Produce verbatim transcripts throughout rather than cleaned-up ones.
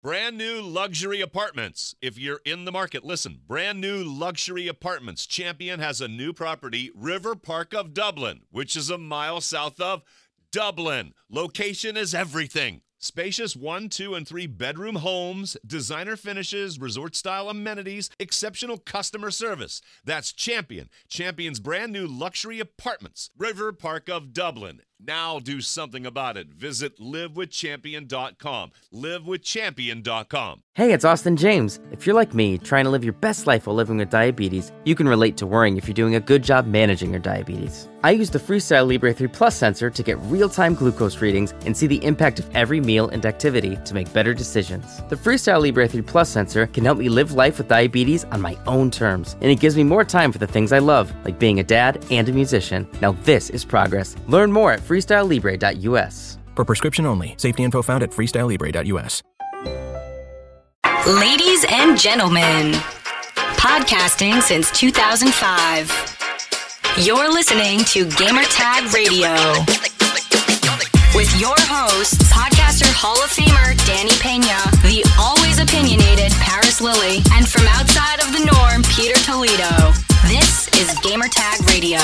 Brand new luxury apartments. If you're in the market, listen. Brand new luxury apartments. Champion has a new property, River Park of Dublin, which is a mile south of Dublin. Location is everything. Spacious one, two, and three bedroom homes, designer finishes, resort-style amenities, exceptional customer service. That's Champion. Champion's brand new luxury apartments, River Park of Dublin. Now do something about it. Visit live with champion dot com. live with champion dot com. Hey, it's Austin James. If you're like me, trying to live your best life while living with diabetes, you can relate to worrying if you're doing a good job managing your diabetes. I use the Freestyle Libre three Plus sensor to get real-time glucose readings and see the impact of every meal and activity to make better decisions. The Freestyle Libre three Plus sensor can help me live life with diabetes on my own terms, and it gives me more time for the things I love, like being a dad and a musician. Now this is progress. Learn more at freestyle libre dot u s. For prescription only. Safety info found at freestyle libre dot u s. Ladies and gentlemen, podcasting since two thousand five. You're listening to Gamertag Radio. With your hosts, podcaster Hall of Famer Danny Pena, the always opinionated Paris Lilly, and from outside of the norm, Peter Toledo. This is Gamertag Radio.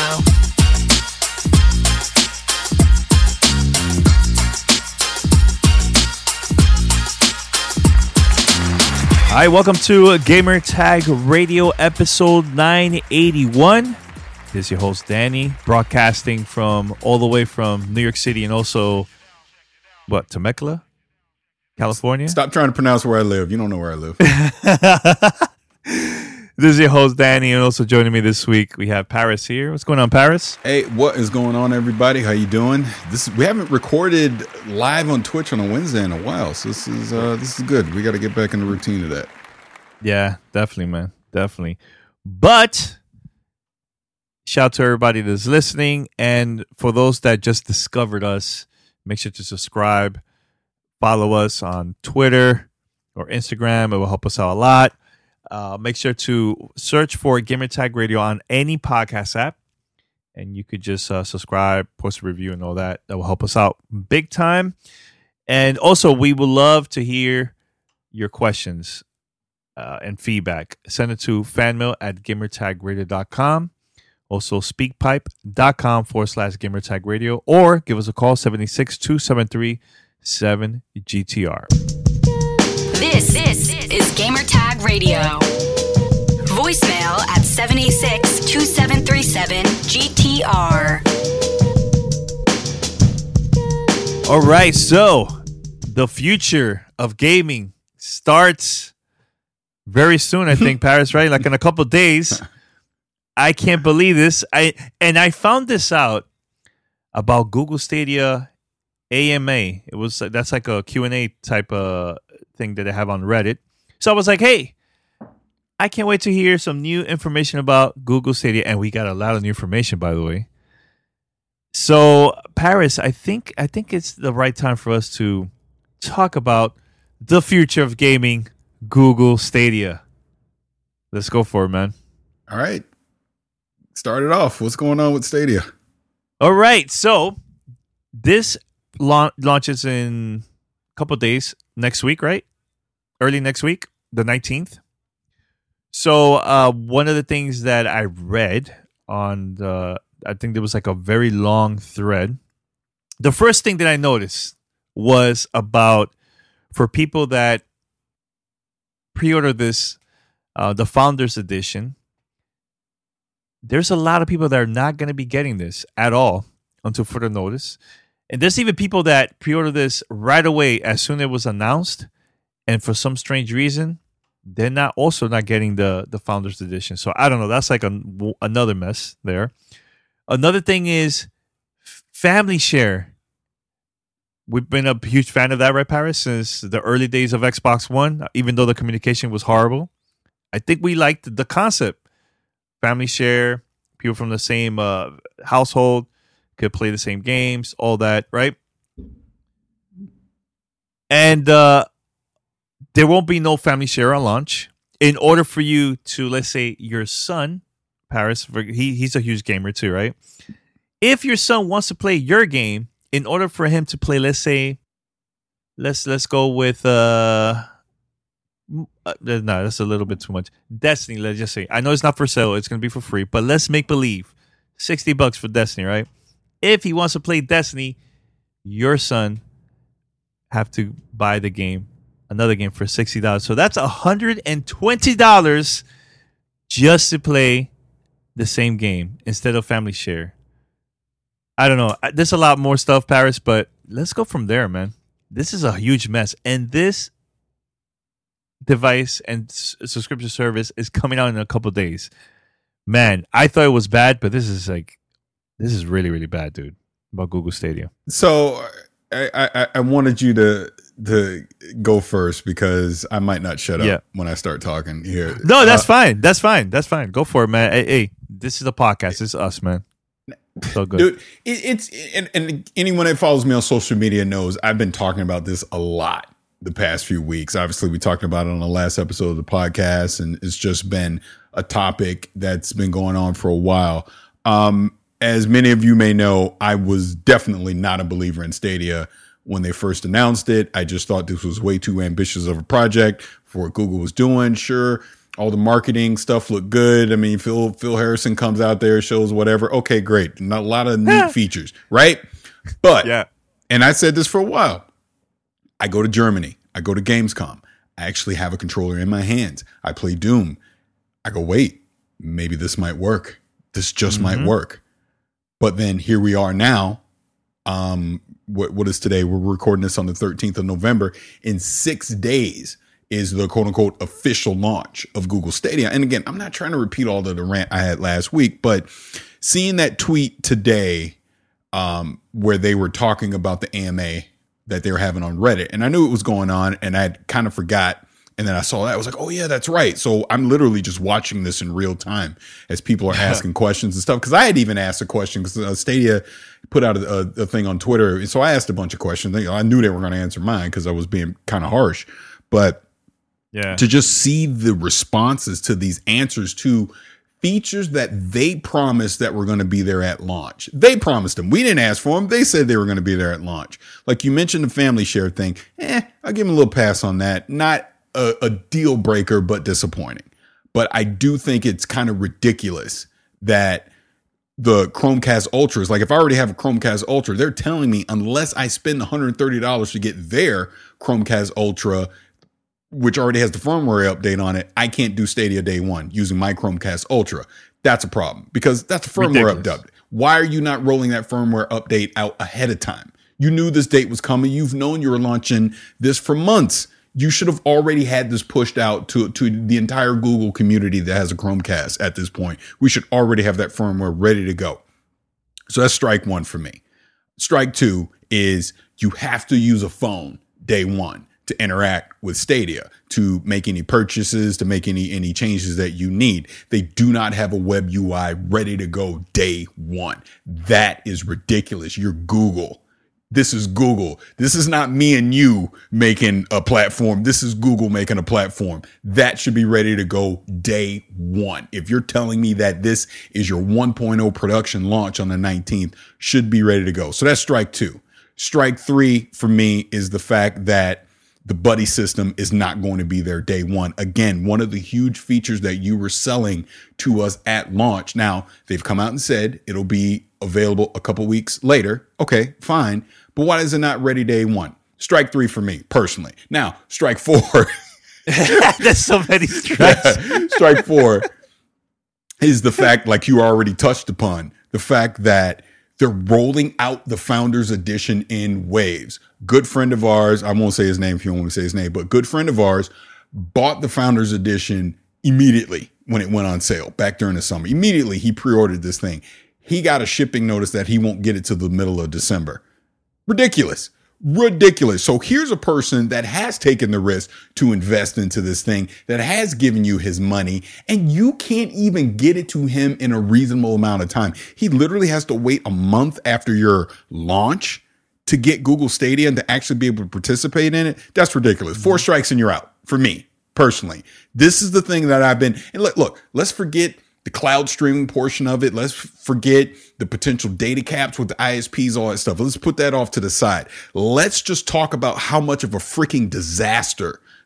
Hi, welcome to Gamer Tag Radio episode nine eighty-one. This is your host Danny, broadcasting from all the way from New York City and also, what, Temecula, California? Stop trying to pronounce where I live. You don't know where I live. This is your host Danny, and also joining me this week we have Paris here. What's going on, Paris? Hey, what is going on, everybody? How you doing? This we haven't recorded live on Twitch on a Wednesday in a while, so this is uh, this is good. We got to get back in the routine of that. Yeah, definitely, man, definitely. But shout out to everybody that's listening, and for those that just discovered us, make sure to subscribe, follow us on Twitter or Instagram. It will help us out a lot. Uh, make sure to search for Gamertag Radio on any podcast app, and you could just uh, subscribe, post a review, and all that. That will help us out big time. And also, we would love to hear your questions uh, and feedback. Send it to fanmail at gamertag radio dot com. Also, speakpipe.com forward slash Gamertag Radio, or give us a call, seven six, two seven three, seven G T R. This, this is Gamertag Radio. Voicemail at seven eight six, two seven three seven, G T R. All right, so the future of gaming starts very soon, I think, Paris, right? Like in a couple of days. I can't believe this. I and I found this out about Google Stadia A M A. It was that's like a Q and A type of thing that I have on Reddit. So I was like, hey, I can't wait to hear some new information about Google Stadia. And we got a lot of new information, by the way. So Paris, I think I think it's the right time for us to talk about the future of gaming, Google Stadia. Let's go for it, man. All right. Start it off. What's going on with Stadia? All right. So this la- launches in a couple of days next week, right? Early next week, the nineteenth. So uh, one of the things that I read on the, I think there was like a very long thread. The first thing that I noticed was about for people that pre-order this, uh, the Founders Edition, there's a lot of people that are not going to be getting this at all until further notice. And there's even people that pre-order this right away as soon as it was announced. And for some strange reason, they're not also not getting the, the Founders Edition. So I don't know. That's like a, another mess there. Another thing is Family Share. We've been a huge fan of that, right, Paris, since the early days of Xbox One, even though the communication was horrible. I think we liked the concept. Family share, people from the same uh, household could play the same games, all that, right? And uh, there won't be no family share on launch. In order for you to, let's say, your son, Paris, he he's a huge gamer too, right? If your son wants to play your game, in order for him to play, let's say, let's let's go with uh, Uh, no, that's a little bit too much. Destiny, let's just say. I know it's not for sale. It's going to be for free. But let's make believe. sixty bucks for Destiny, right? If he wants to play Destiny, your son have to buy the game, another game for sixty dollars. So that's one hundred twenty dollars just to play the same game instead of family share. I don't know. There's a lot more stuff, Paris, but let's go from there, man. This is a huge mess. And this device and s- subscription service is coming out in a couple of days. Man, I thought it was bad, but this is like, this is really, really bad, dude, about Google Stadia. So I, I, I wanted you to to go first because I might not shut up Yeah. when I start talking here. No, that's Uh, fine. That's fine. That's fine. Go for it, man. Hey, hey, this is a podcast. This is us, man. So good. Dude, it, it's and, and anyone that follows me on social media knows I've been talking about this a lot the past few weeks. Obviously, we talked about it on the last episode of the podcast, and it's just been a topic that's been going on for a while. Um, as many of you may know, I was definitely not a believer in Stadia when they first announced it. I just thought this was way too ambitious of a project for what Google was doing. Sure, all the marketing stuff looked good. I mean, Phil Phil Harrison comes out there, shows whatever. Okay, great. Not a lot of neat features, right? But Yeah. and I said this for a while. I go to Germany. I go to Gamescom. I actually have a controller in my hands. I play Doom. I go, wait, maybe this might work. This just Mm-hmm. might work. But then here we are now. Um, what what is today? We're recording this on the thirteenth of November. In six days is the quote unquote official launch of Google Stadia. And again, I'm not trying to repeat all of the rant I had last week, but seeing that tweet today, um, where they were talking about the A M A that they were having on Reddit, and I knew it was going on, and I kind of forgot. And then I saw that. I was like, oh, yeah, that's right. So I'm literally just watching this in real time as people are asking questions and stuff. Because I had even asked a question because uh, Stadia put out a, a thing on Twitter. So I asked a bunch of questions. I knew they were going to answer mine because I was being kind of harsh. But Yeah. to just see the responses to these answers to features that they promised that were going to be there at launch. They promised them. We didn't ask for them. They said they were going to be there at launch. Like you mentioned the family share thing. Eh, I'll give them a little pass on that. Not a, a deal breaker, but disappointing. But I do think it's kind of ridiculous that the Chromecast Ultras, like if I already have a Chromecast Ultra, they're telling me unless I spend one hundred thirty dollars to get their Chromecast Ultra, which already has the firmware update on it, I can't do Stadia day one using my Chromecast Ultra. That's a problem because that's a firmware Ridiculous. update. Why are you not rolling that firmware update out ahead of time? You knew this date was coming. You've known you were launching this for months. You should have already had this pushed out to, to the entire Google community that has a Chromecast at this point. We should already have that firmware ready to go. So that's strike one for me. Strike two is you have to use a phone day one to interact with Stadia, to make any purchases, to make any any changes that you need. They do not have a web U I ready to go day one. That is ridiculous. You're Google. This is Google. This is not me and you making a platform. This is Google making a platform. That should be ready to go day one. If you're telling me that this is your one point oh production launch on the nineteenth, should be ready to go. So that's strike two. Strike three for me is the fact that the buddy system is not going to be there day one. Again, one of the huge features that you were selling to us at launch. Now, they've come out and said it'll be available a couple weeks later. Okay, fine. But why is it not ready day one? Strike three for me, personally. Now, strike four. There's so many strikes. Strike four is the fact, like you already touched upon, the fact that they're rolling out the Founders Edition in waves. Good friend of ours, I won't say his name if you don't want to say his name, but good friend of ours bought the Founders Edition immediately when it went on sale back during the summer. Immediately, he pre-ordered this thing. He got a shipping notice that he won't get it till the middle of December. Ridiculous. Ridiculous. So here's a person that has taken the risk to invest into this thing, that has given you his money, and you can't even get it to him in a reasonable amount of time. He literally has to wait a month after your launch to get Google Stadia and to actually be able to participate in it. That's ridiculous. Four strikes and you're out for me personally. This is the thing that I've been, and look, look, let's forget the cloud streaming portion of it. Let's forget the potential data caps with the I S Ps, all that stuff. Let's put that off to the side. Let's just talk about how much of a freaking disaster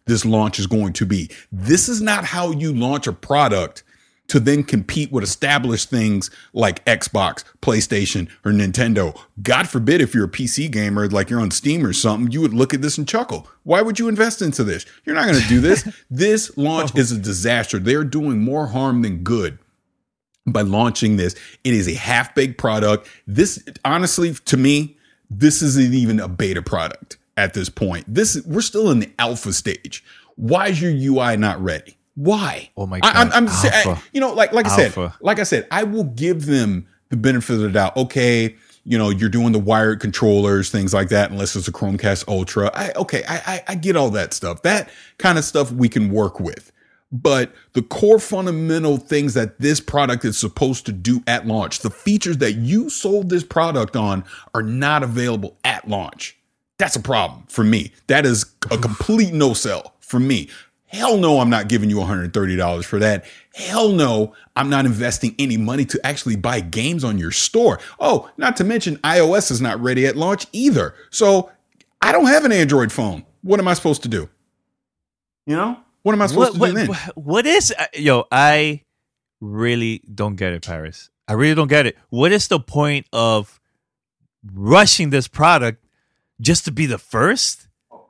this launch is going to be. This is not how you launch a product to then compete with established things like Xbox, PlayStation, or Nintendo. God forbid if you're a P C gamer, like you're on Steam or something, you would look at this and chuckle. Why would you invest into this? You're not going to do this. This launch is a disaster. They're doing more harm than good by launching this. It is a half-baked product. This, honestly, to me, this isn't even a beta product at this point. This we're still in the alpha stage. Why is your U I not ready? Why? Oh my God! I, I'm, I'm saying, you know, like like I Alpha. said, like I said, I will give them the benefit of the doubt. Okay, you know, you're doing the wired controllers, things like that, unless it's a Chromecast Ultra. I okay, I, I I get all that stuff. That kind of stuff we can work with. But the core fundamental things that this product is supposed to do at launch, the features that you sold this product on, are not available at launch. That's a problem for me. That is a complete no sell for me. Hell no, I'm not giving you one hundred thirty dollars for that. Hell no, I'm not investing any money to actually buy games on your store. Oh, not to mention iOS is not ready at launch either. So I don't have an Android phone. What am I supposed to do? You know? What am I supposed what, to do what, then? What is, yo, I really don't get it, Paris. I really don't get it. What is the point of rushing this product just to be the first?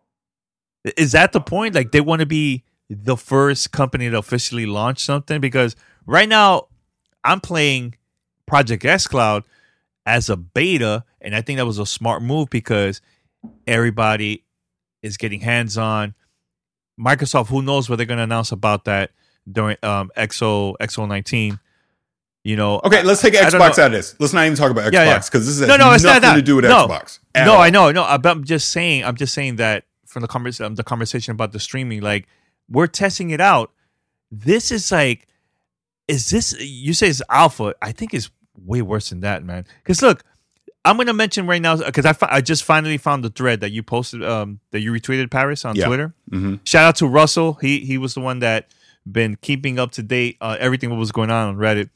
Is that the point? Like, they want to be the first company to officially launch something? Because right now, I'm playing Project xCloud as a beta, and I think that was a smart move because everybody is getting hands-on. Microsoft, who knows what they're going to announce about that during um, X O X O nineteen. You know, Okay, let's take I don't Xbox know. out of this. Let's not even talk about Xbox Yeah, yeah. because this has No, no, it's nothing not that. to do with No. Xbox. at No, all. I know, no. I'm just saying. I'm just saying that from the convers- um, the conversation about the streaming, like we're testing it out. This is like, is this? You say it's alpha. I think it's way worse than that, man. Because look, I'm gonna mention right now because I fi- I just finally found the thread that you posted, um, that you retweeted, Paris, on Yeah. Twitter. Mhm. Shout out to Russell. He he was the one that been keeping up to date uh, everything what was going on on Reddit.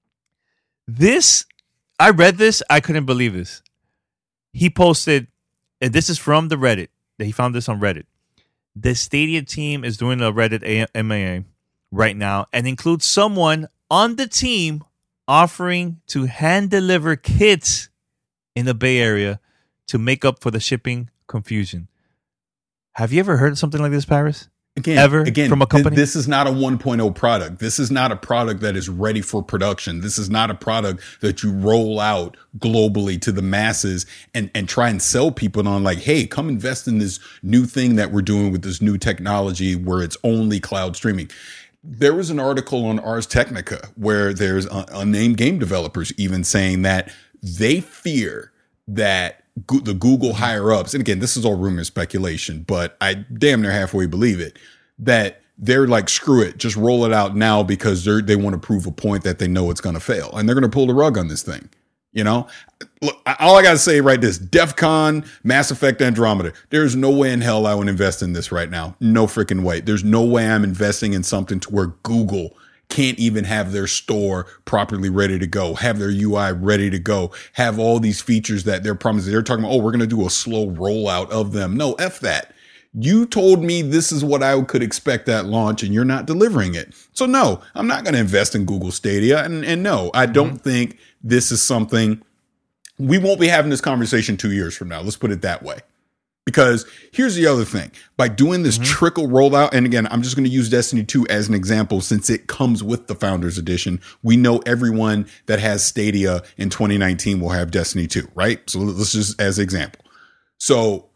This, I read this, I couldn't believe this. He posted, and this is from the Reddit. He found this on Reddit. The Stadia team is doing a Reddit A- M A A right now and includes someone on the team offering to hand deliver kits in the Bay Area to make up for the shipping confusion. Have you ever heard of something like this, Paris? Again, Ever again, from a thi- company? This is not a one point oh product. This is not a product that is ready for production. This is not a product that you roll out globally to the masses and, and try and sell people on like, hey, come invest in this new thing that we're doing with this new technology where it's only cloud streaming. There was an article on Ars Technica where there's un- unnamed game developers even saying that they fear that Go- the Google higher ups, and again, this is all rumor and speculation, but I damn near halfway believe it, that they're like, screw it, just roll it out now because they they want to prove a point that they know it's going to fail. And they're going to pull the rug on this thing. You know, look, I- all I got to say right this, DEF CON, Mass Effect Andromeda, there's no way in hell I would invest in this right now. No freaking way. There's no way I'm investing in something to where Google can't even have their store properly ready to go, have their U I ready to go, have all these features that they're promising. They're talking about, oh, we're going to do a slow rollout of them. No, F that. You told me this is what I could expect at launch and you're not delivering it. So no, I'm not going to invest in Google Stadia. And, and no, I don't think this is something, we won't be having this conversation two years from now. Let's put it that way. Because here's the other thing. By doing this mm-hmm. trickle rollout, and again, I'm just going to use Destiny two as an example since it comes with the Founders Edition. We know everyone that has Stadia in twenty nineteen will have Destiny two, right? So let's just as an example. So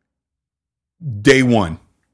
day one,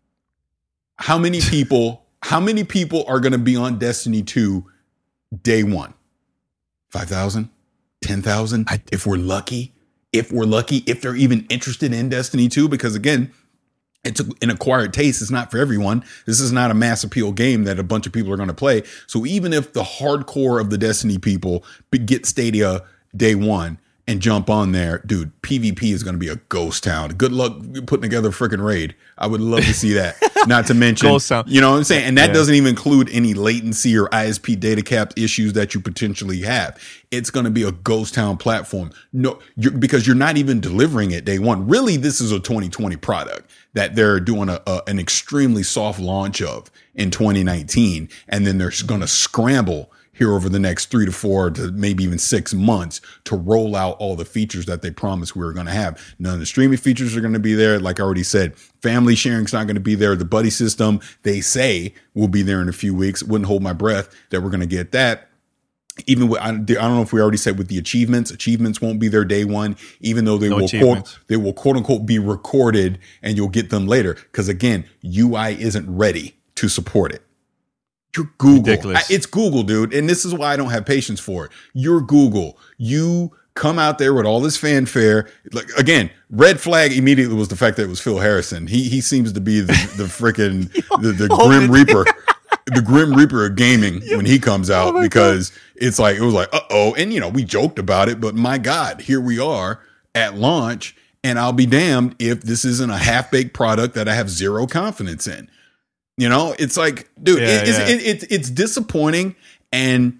how many people, how many people are going to be on Destiny two day one? five thousand? ten thousand? If we're lucky? If we're lucky, if they're even interested in Destiny two, because again, it's an acquired taste. It's not for everyone. This is not a mass appeal game that a bunch of people are going to play. So even if the hardcore of the Destiny people get Stadia day one and jump on there, dude, PvP is going to be a ghost town. Good luck putting together a freaking raid. I would love to see that. Not to mention, Ghost town. You know what I'm saying? And that Yeah. doesn't even include any latency or I S P data cap issues that you potentially have. It's going to be a ghost town platform. No, you're, because you're not even delivering it day one. Really, this is a twenty twenty product. that they're doing a, a an extremely soft launch of in twenty nineteen, and then they're going to scramble here over the next three to four to maybe even six months to roll out all the features that they promised we were going to have. None of the streaming features are going to be there. Like I already said, family sharing's not going to be there. The buddy system, they say, will be there in a few weeks. Wouldn't hold my breath that we're going to get that. Even with, I don't know if we already said with the achievements, achievements won't be there day one, even though they no will quote, they will quote unquote be recorded and you'll get them later. Cause again, U I isn't ready to support it. You're Google. I, it's Google, dude. And this is why I don't have patience for it. You're Google. You come out there with all this fanfare. Like, again, red flag immediately was the fact that it was Phil Harrison. He he seems to be the, the freaking, the, the Grim Reaper, the Grim Reaper of gaming when he comes out, oh because God. It's like, it was like, uh-oh. And, you know, we joked about it, but my God, here we are at launch. And I'll be damned if this isn't a half-baked product that I have zero confidence in. You know, it's like, dude, yeah, it, yeah. It's, it, it, it's disappointing. And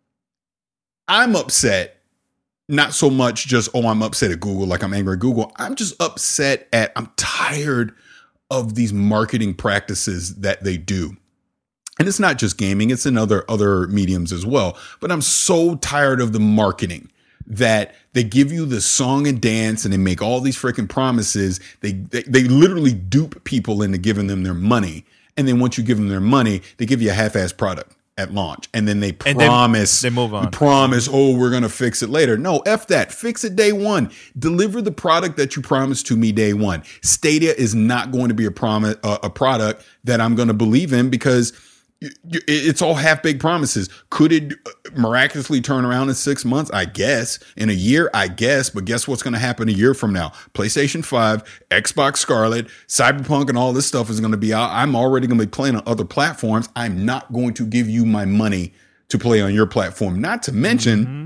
I'm upset, not so much just, oh, I'm upset at Google, like I'm angry at Google. I'm just upset at, I'm tired of these marketing practices that they do. And it's not just gaming, it's in other, other mediums as well. But I'm so tired of the marketing that they give you the song and dance and they make all these freaking promises. They, they, they literally dupe people into giving them their money. And then once you give them their money, they give you a half-assed product at launch. And then they promise, they, they move on. promise, oh, we're going to fix it later. No, F that. Fix it day one. Deliver the product that you promised to me day one. Stadia is not going to be a promise, uh, a product that I'm going to believe in because it's all half-baked promises. Could it miraculously turn around in six months? I guess. In a year? I guess. But guess what's going to happen a year from now? PlayStation five, Xbox Scarlet, Cyberpunk, and all this stuff is going to be out. I'm already going to be playing on other platforms. I'm not going to give you my money to play on your platform. Not to mention, mm-hmm.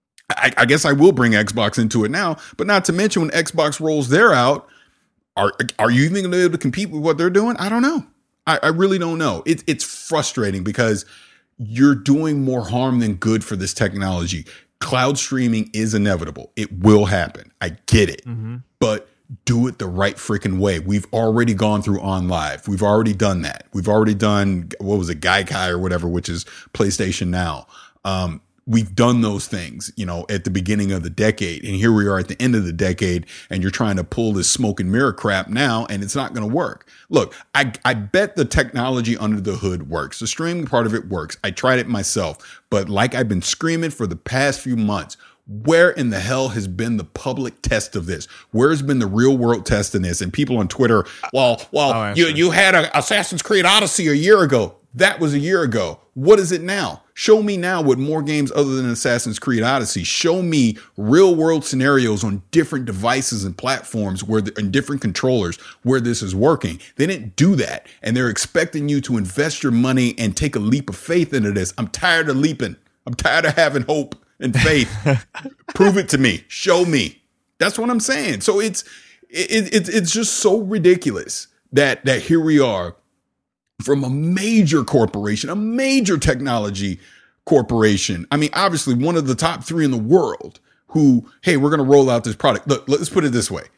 I, I guess I will bring Xbox into it now, but not to mention when Xbox rolls their out, are, are you even going to be able to compete with what they're doing? I don't know. I really don't know. It, it's frustrating because you're doing more harm than good for this technology. Cloud streaming is inevitable. It will happen. I get it. Mm-hmm. But do it the right freaking way. We've already gone through OnLive. We've already done that. We've already done, what was it, Gaikai or whatever, which is PlayStation Now. Um, We've done those things, you know, at the beginning of the decade. And here we are at the end of the decade and you're trying to pull this smoke and mirror crap now and it's not going to work. Look, I, I bet the technology under the hood works. The streaming part of it works. I tried it myself. But like I've been screaming for the past few months, where in the hell has been the public test of this? Where has been the real world test in this? And people on Twitter, well, well, you, you had a Assassin's Creed Odyssey a year ago. That was a year ago. What is it now? Show me now with more games other than Assassin's Creed Odyssey. Show me real world scenarios on different devices and platforms where the, and different controllers where this is working. They didn't do that. And they're expecting you to invest your money and take a leap of faith into this. I'm tired of leaping. I'm tired of having hope and faith. Prove it to me. Show me. That's what I'm saying. So it's, it, it, it's just so ridiculous that, that here we are, from a major corporation, a major technology corporation. I mean, obviously one of the top three in the world who, hey, we're going to roll out this product. Look, let's put it this way.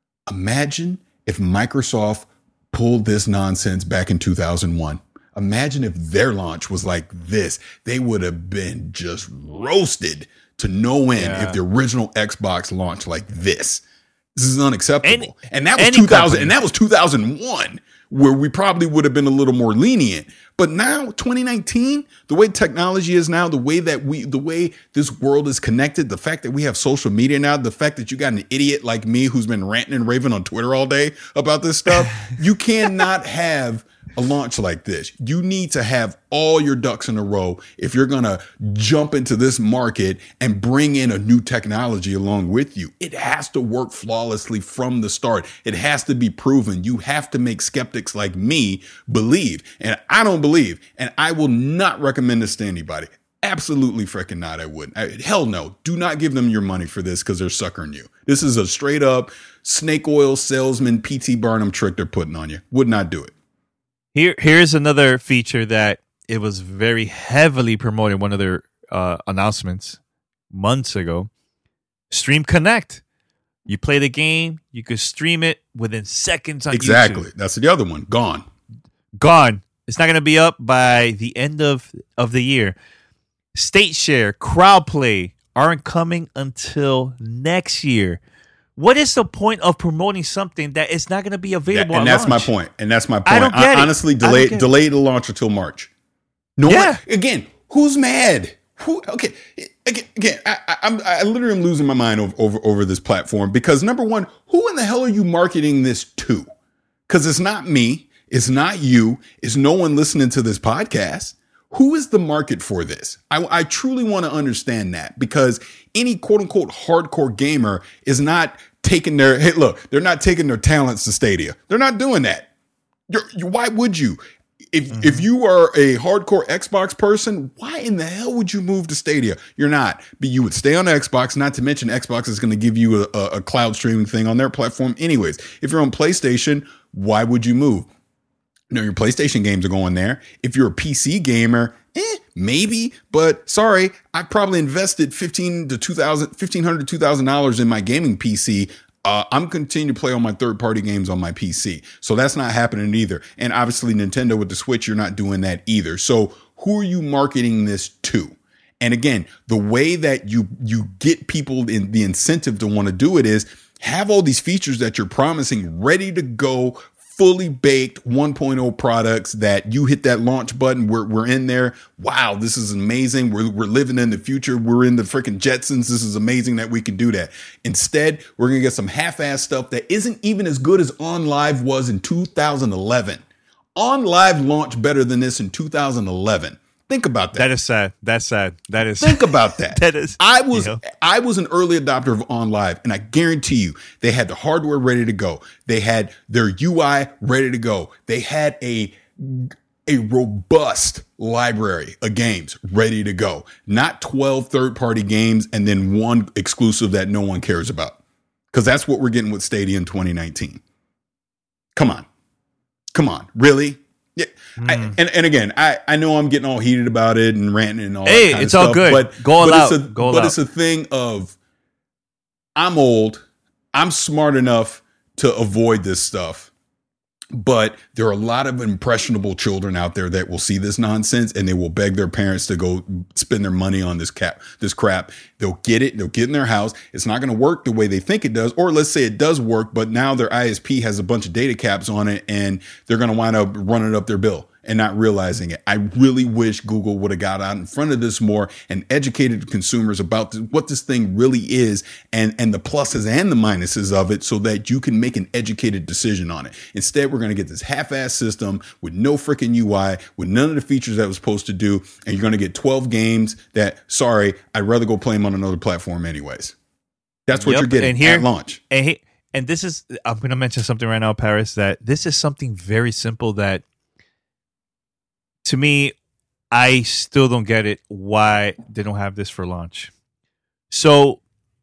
Imagine if Microsoft pulled this nonsense back in two thousand one. Imagine if their launch was like this. They would have been just roasted to no end yeah. if the original Xbox launched like this. This is unacceptable. Any, and that was two thousand company. And that was two thousand one. Where we probably would have been a little more lenient. But now, twenty nineteen, the way technology is now, the way that we, the way this world is connected, the fact that we have social media now, the fact that you got an idiot like me who's been ranting and raving on Twitter all day about this stuff, you cannot have a launch like this. You need to have all your ducks in a row if you're going to jump into this market and bring in a new technology along with you. It has to work flawlessly from the start. It has to be proven. You have to make skeptics like me believe. And I don't believe, and I will not recommend this to anybody. Absolutely freaking not. I wouldn't. I, hell no. Do not give them your money for this because they're suckering you. This is a straight up snake oil salesman P T Barnum trick they're putting on you. Would not do it. Here, here's another feature that it was very heavily promoted. One of their uh, announcements months ago, Stream Connect. You play the game, you could stream it within seconds on exactly. YouTube. That's the other one. Gone. Gone. It's not going to be up by the end of, of the year. State Share, Crowd Play aren't coming until next year. What is the point of promoting something that is not going to be available? Yeah, and at that's launch? my point. And that's my point. I don't get I, it. honestly, I delay don't get delay the launch until March. No Yeah. one, again, who's mad? Who? Okay, again, again I, I, I'm I literally am losing my mind over, over over this platform because number one, who in the hell are you marketing this to? Because it's not me, it's not you, it's no one listening to this podcast. Who is the market for this? I, I truly want to understand that because any quote unquote hardcore gamer is not taking their, hey, look, they're not taking their talents to Stadia. They're not doing that. You're, you, why would you? If mm-hmm. if you are a hardcore Xbox person, why in the hell would you move to Stadia? You're not. But you would stay on Xbox, not to mention Xbox is going to give you a, a, a cloud streaming thing on their platform anyways. If you're on PlayStation, why would you move? No, your PlayStation games are going there. If you're a P C gamer, eh, maybe. But sorry, I probably invested fifteen to two thousand, fifteen hundred to two thousand dollars in my gaming P C. Uh, I'm continuing to play all my third party games on my P C. So that's not happening either. And obviously Nintendo with the Switch, you're not doing that either. So who are you marketing this to? And again, the way that you, you get people in the incentive to want to do it is have all these features that you're promising ready to go, fully baked one point oh products that you hit that launch button. We're, we're in there. Wow, this is amazing. We're, we're living in the future. We're in the freaking Jetsons. This is amazing that we can do that. Instead, we're going to get some half-ass stuff that isn't even as good as OnLive was in two thousand eleven. OnLive launched better than this in two thousand eleven. Think about that. That is sad. That's sad. That is. Think about that. that is. I was you know. I was an early adopter of OnLive, and I guarantee you, they had the hardware ready to go. They had their U I ready to go. They had a a robust library of games ready to go. Not twelve third-party games and then one exclusive that no one cares about. Because that's what we're getting with Stadia in twenty nineteen. Come on. Come on. Really? Yeah, mm. I, and and again, I, I know I'm getting all heated about it and ranting and all. Hey, that kind it's of all stuff, good. But, Go all but out. It's a, Go all but out. it's a thing of I'm old. I'm smart enough to avoid this stuff. But there are a lot of impressionable children out there that will see this nonsense and they will beg their parents to go spend their money on this cap, this crap. They'll get it. They'll get in their house. It's not going to work the way they think it does. Or let's say it does work, but now their I S P has a bunch of data caps on it and they're going to wind up running up their bill and not realizing it. I really wish Google would have got out in front of this more and educated consumers about th- what this thing really is and, and the pluses and the minuses of it so that you can make an educated decision on it. Instead, we're going to get this half-ass system with no freaking U I, with none of the features that it was supposed to do, and you're going to get twelve games that, sorry, I'd rather go play them on another platform anyways. That's what Yep. you're getting and here, at launch. And, he, and this is, I'm going to mention something right now, Paris, that this is something very simple that to me, I still don't get it why they don't have this for launch. So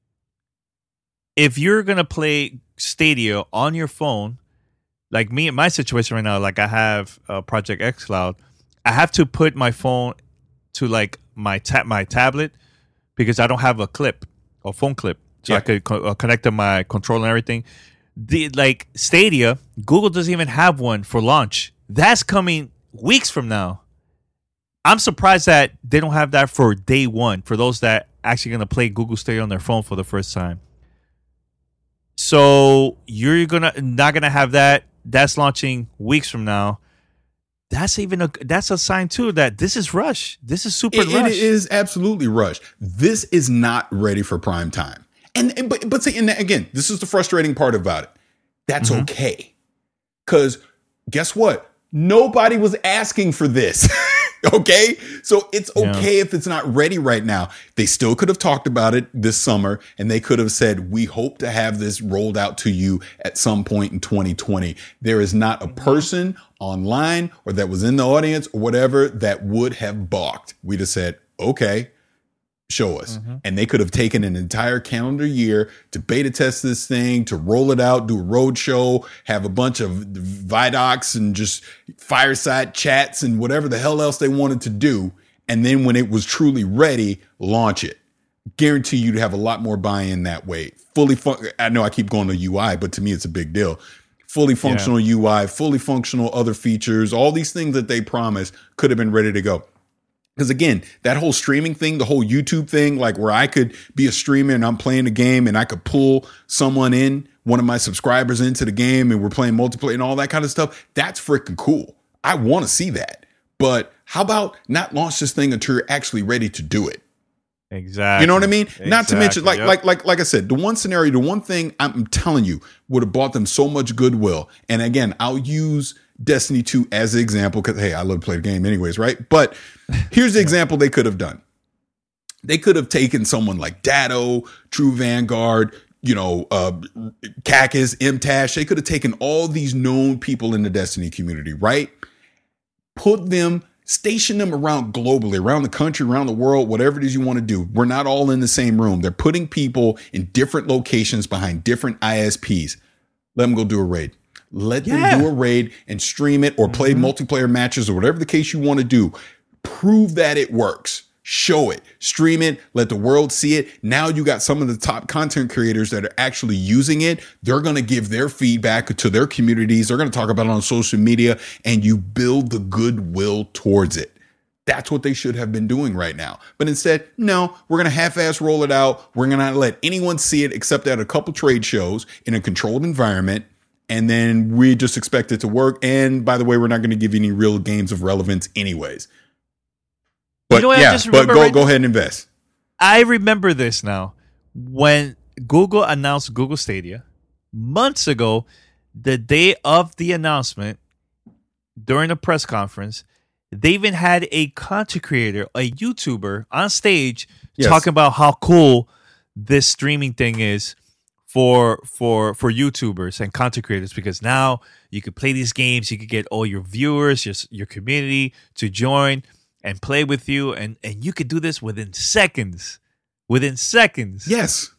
if you're going to play Stadia on your phone, like me in my situation right now, like I have uh, Project xCloud, I have to put my phone to like my ta- my tablet because I don't have a clip, a phone clip. So Yeah. I could co- uh, connect to my controller and everything. The like Stadia, Google doesn't even have one for launch. That's coming weeks from now. I'm surprised that they don't have that for day one for those that actually going to play Google Stadia on their phone for the first time. So you're gonna not gonna have that. That's launching weeks from now. That's even a that's a sign too that this is rush. This is super It, rush. it is absolutely rushed. This is not ready for prime time. And, and but but see, and again, this is the frustrating part about it. That's Mm-hmm. okay, because guess what? Nobody was asking for this. Okay, so it's okay yeah. if it's not ready right now. They still could have talked about it this summer, and they could have said, "We hope to have this rolled out to you at some point in twenty twenty." There is not a person online or that was in the audience or whatever that would have balked. We'd have said, "Okay, show us." Mm-hmm. And they could have taken an entire calendar year to beta test this thing, to roll it out, do a road show, have a bunch of Vidocs and just fireside chats and whatever the hell else they wanted to do. And then when it was truly ready, launch it. guarantee you to have a lot more buy-in that way. Fully fun- I know I keep going to U I, but to me it's a big deal. Fully functional yeah. U I, fully functional other features, all these things that they promised could have been ready to go. Because again, that whole streaming thing, the whole YouTube thing, like where I could be a streamer and I'm playing a game and I could pull someone in, one of my subscribers into the game and we're playing multiplayer and all that kind of stuff. That's freaking cool. I want to see that. But how about not launch this thing until you're actually ready to do it? Exactly. You know what I mean? Exactly. Not to mention, like, yep. like, like, like I said, the one scenario, the one thing I'm telling you would have bought them so much goodwill. And again, I'll use Destiny two as an example because, hey, I love to play the game anyways, right? But here's the example they could have done. They could have taken someone like Datto, True Vanguard, you know, uh, Cactus, M-Tash. They could have taken all these known people in the Destiny community, right? Put them, station them around globally, around the country, around the world, whatever it is you want to do. We're not all in the same room. They're putting people in different locations behind different I S Ps. Let them go do a raid. Let yeah. them do a raid and stream it or play mm-hmm. multiplayer matches or whatever the case you want to do. Prove that it works. Show it. Stream it. Let the world see it. Now you got some of the top content creators that are actually using it. They're going to give their feedback to their communities. They're going to talk about it on social media and you build the goodwill towards it. That's what they should have been doing right now. But instead, no, we're going to half-ass roll it out. We're going to not let anyone see it except at a couple trade shows in a controlled environment. And then we just expect it to work. And by the way, we're not going to give you any real games of relevance anyways. But you know what, yeah, I just but go, right go ahead and invest. I remember this now. When Google announced Google Stadia months ago, the day of the announcement, during a press conference, they even had a content creator, a YouTuber on stage Yes. talking about how cool this streaming thing is for for for YouTubers and content creators, because now you could play these games, you could get all your viewers, your your community to join and play with you, and and you could do this within seconds, within seconds. Yes.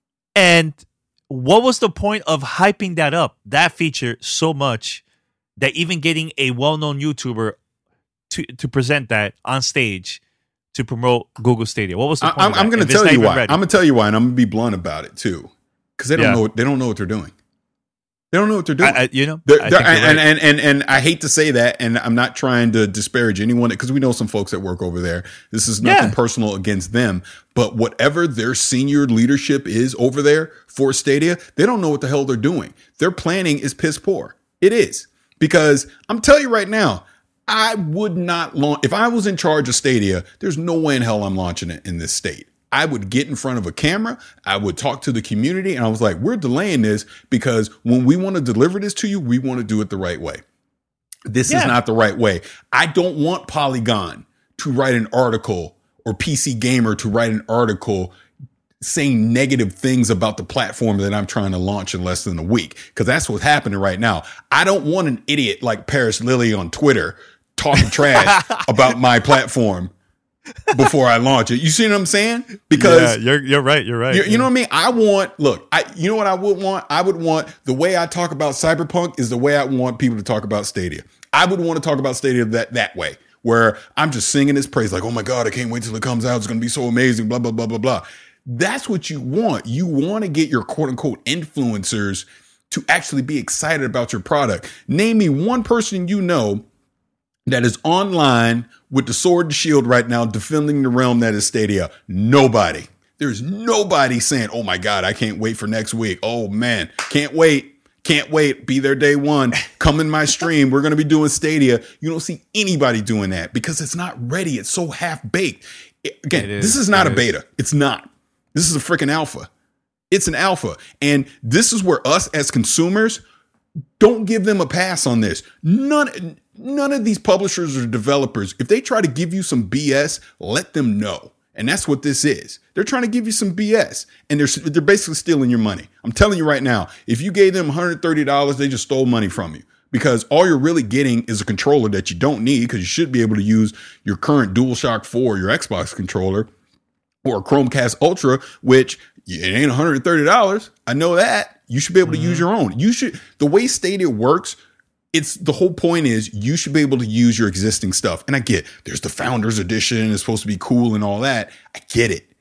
And what was the point of hyping that up, that feature so much, that even getting a well-known YouTuber to to present that on stage to promote Google Stadia? What was the point? I'm, of I'm that, going to if it's tell not you even why. ready? I'm going to tell you why, and I'm going to be blunt about it too, because they don't Yeah. know. They don't know what they're doing. They don't know what they're doing. I, I, you know, They're- I they're- think you're and, right. and, and, and I hate to say that, and I'm not trying to disparage anyone because we know some folks that work over there. This is nothing Yeah. personal against them, but whatever their senior leadership is over there for Stadia, they don't know what the hell they're doing. Their planning is piss poor. It is, because I'm telling you right now, I would not launch if I was in charge of Stadia. There's no way in hell I'm launching it in this state. I would get in front of a camera. I would talk to the community. And I was like, we're delaying this because when we want to deliver this to you, we want to do it the right way. This Yeah. is not the right way. I don't want Polygon to write an article or P C Gamer to write an article saying negative things about the platform that I'm trying to launch in less than a week, because that's what's happening right now. I don't want an idiot like Paris Lily on Twitter talking trash about my platform before I launch it. You see what I'm saying? Because yeah, you're you're right. You're right. you, you know what I mean? I want, look, I, you know what I would want? I would want the way I talk about Cyberpunk is the way I want people to talk about Stadia. I would want to talk about Stadia that, that way, where I'm just singing its praise like, oh my God, I can't wait till it comes out. It's going to be so amazing, blah, blah, blah, blah, blah. That's what you want. You want to get your quote unquote influencers to actually be excited about your product. Name me one person you know that is online with the sword and shield right now defending the realm that is Stadia. Nobody. There's nobody saying, oh my God, I can't wait for next week. Oh man, can't wait. Can't wait. Be there day one. Come in my stream. We're going to be doing Stadia. You don't see anybody doing that because it's not ready. It's so half baked. Again, It is. this is not It a beta. It's not. This is a freaking alpha. It's an alpha. And this is where us as consumers, don't give them a pass on this. None, none of these publishers or developers, if they try to give you some B S, let them know. And that's what this is. They're trying to give you some B S, and they're they're basically stealing your money. I'm telling you right now, if you gave them one hundred thirty dollars, they just stole money from you, because all you're really getting is a controller that you don't need, because you should be able to use your current DualShock four, your Xbox controller, or a Chromecast Ultra, which it ain't one hundred thirty dollars. I know that. You should be able to use your own. You should, the way Stadia works, it's the whole point is you should be able to use your existing stuff. And I get there's the Founders Edition, it's supposed to be cool and all that. I get it.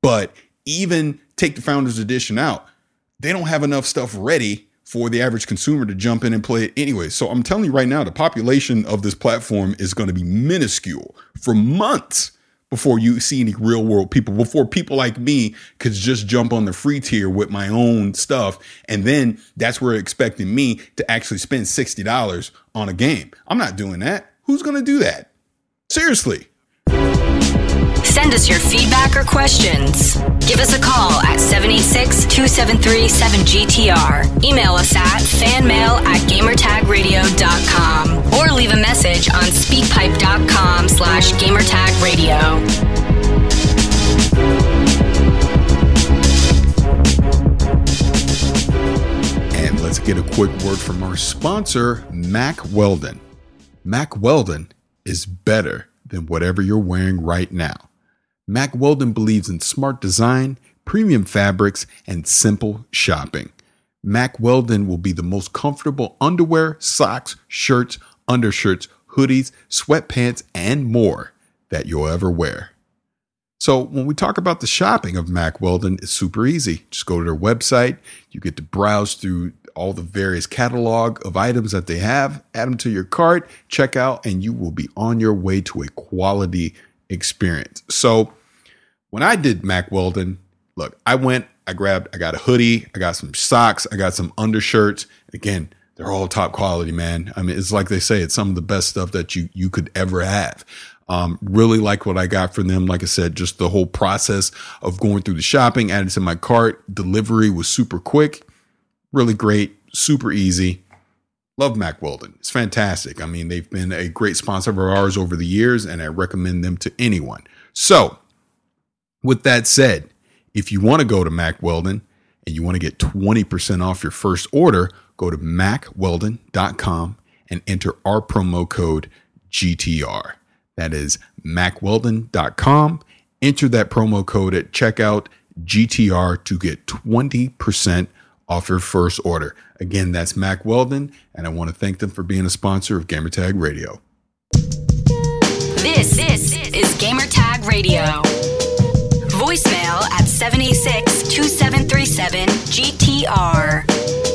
But even take the Founders Edition out, they don't have enough stuff ready for the average consumer to jump in and play it anyway. So I'm telling you right now, the population of this platform is going to be minuscule for months before you see any real world people, before people like me could just jump on the free tier with my own stuff. And then that's where expecting me to actually spend sixty dollars on a game. I'm not doing that. Who's going to do that? Seriously. Send us your feedback or questions. Give us a call at seven eight six, two seven three, seven G T R. Email us at fanmail at gamertagradio dot com or leave a message on speakpipe.com slash gamertagradio. And let's get a quick word from our sponsor, Mack Weldon. Mack Weldon is better than whatever you're wearing right now. Mack Weldon believes in smart design, premium fabrics, and simple shopping. Mack Weldon will be the most comfortable underwear, socks, shirts, undershirts, hoodies, sweatpants, and more that you'll ever wear. So when we talk about the shopping of Mack Weldon, it's super easy. Just go to their website. You get to browse through all the various catalog of items that they have, add them to your cart, check out, and you will be on your way to a quality experience. So when I did Mack Weldon, look, I went, I grabbed, I got a hoodie, I got some socks, I got some undershirts. Again, they're all top quality, man. I mean, it's like they say, it's some of the best stuff that you, you could ever have. Um, really like what I got from them. Like I said, just the whole process of going through the shopping, added to my cart, delivery was super quick, really great, super easy. Love Mack Weldon. It's fantastic. I mean, they've been a great sponsor of ours over the years, and I recommend them to anyone. So with that said, if you want to go to Mack Weldon and you want to get twenty percent off your first order, go to mack weldon dot com and enter our promo code G T R. That is mack weldon dot com. Enter that promo code at checkout, G T R, to get twenty percent off your first order. Again, that's Mack Weldon, and I want to thank them for being a sponsor of Gamertag Radio. This, this is Gamertag Radio. Voicemail at seven eight six, two seven three seven, G T R.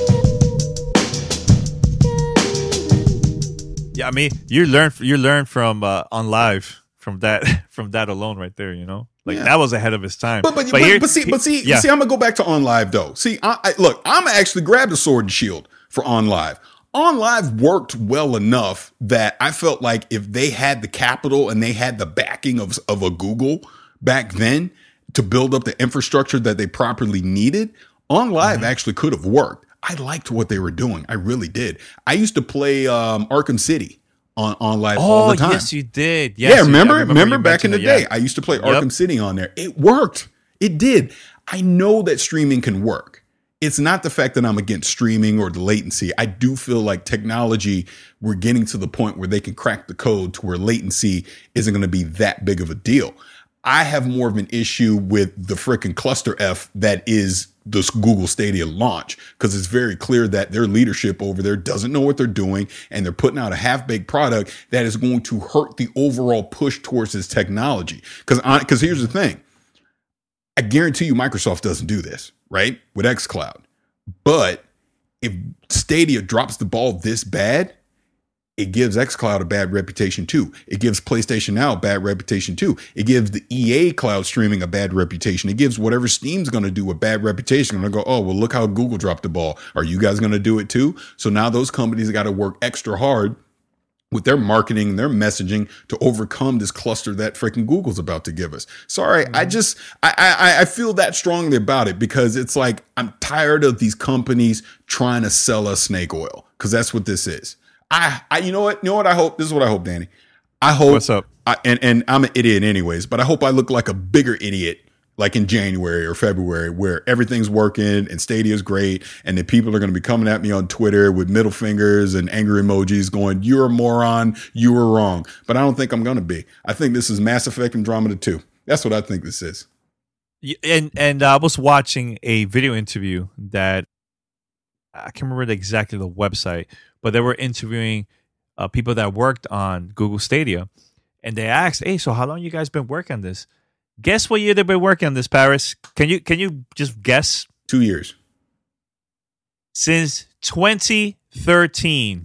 Yeah, I mean, you learn you learn from uh, on live from that from that alone right there. You know, like Yeah. that was ahead of his time. But but, But but, here- but see but see yeah. see I'm gonna go back to On Live though. See, I, I look, I'm actually grabbed a sword and shield for On Live. On Live worked well enough that I felt like if they had the capital and they had the backing of of a Google back then to build up the infrastructure that they properly needed, On Live Mm-hmm. actually could have worked. I liked what they were doing. I really did. I used to play um, Arkham City on On Live all Oh the time. yes, you did. Yes, Yeah, you- I remember? Remember, you back in the mentioned it, day, yeah. I used to play Yep. Arkham City on there. It worked. It did. I know that streaming can work. It's not the fact that I'm against streaming or the latency. I do feel like technology, we're getting to the point where they can crack the code to where latency isn't going to be that big of a deal. I have more of an issue with the freaking cluster F that is this Google Stadia launch, because it's very clear that their leadership over there doesn't know what they're doing, and they're putting out a half-baked product that is going to hurt the overall push towards this technology. Because because here's the thing, I guarantee you Microsoft doesn't do this, right, with xCloud. But if Stadia drops the ball this bad, it gives xCloud a bad reputation too. It gives PlayStation Now a bad reputation too. It gives the E A cloud streaming a bad reputation. It gives whatever Steam's going to do a bad reputation. I'm going to go, oh, well, look how Google dropped the ball. Are you guys going to do it too? So now those companies got to work extra hard with their marketing and their messaging to overcome this cluster that freaking Google's about to give us. Sorry, I just, I, I, I feel that strongly about it, because it's like, I'm tired of these companies trying to sell us snake oil, because that's what this is. I, I, you know what, you know what I hope, this is what I hope, Danny. I hope, What's up? I, and, and I'm an idiot anyways, but I hope I look like a bigger idiot like in January or February, where everything's working and Stadia's great, and then people are going to be coming at me on Twitter with middle fingers and angry emojis going, you're a moron, you were wrong. But I don't think I'm going to be. I think this is Mass Effect Andromeda two. That's what I think this is. Yeah, And and I was watching a video interview that I can't remember exactly the website, but they were interviewing uh, people that worked on Google Stadia, and they asked, "Hey, so how long you guys been working on this?" Guess what year they've been working on this, Paris? Can you can you just guess? Two years. Since twenty thirteen.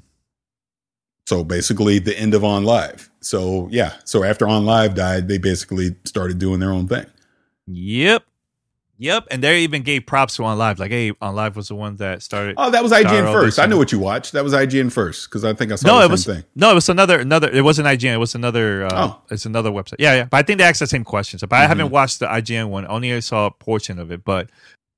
So basically the end of On Live. So yeah. So after On Live died, they basically started doing their own thing. Yep. Yep. And they even gave props to On Live. Like, hey, On Live was the one that started. Oh, that was I G N first. I know what what you watched. That was I G N first because I think I saw no, the it same was, thing. No, it was another another. It wasn't I G N. It was another. Uh, oh. It's another website. Yeah, yeah. But I think they asked the same questions. But mm-hmm. I haven't watched the I G N one. Only I saw a portion of it. But,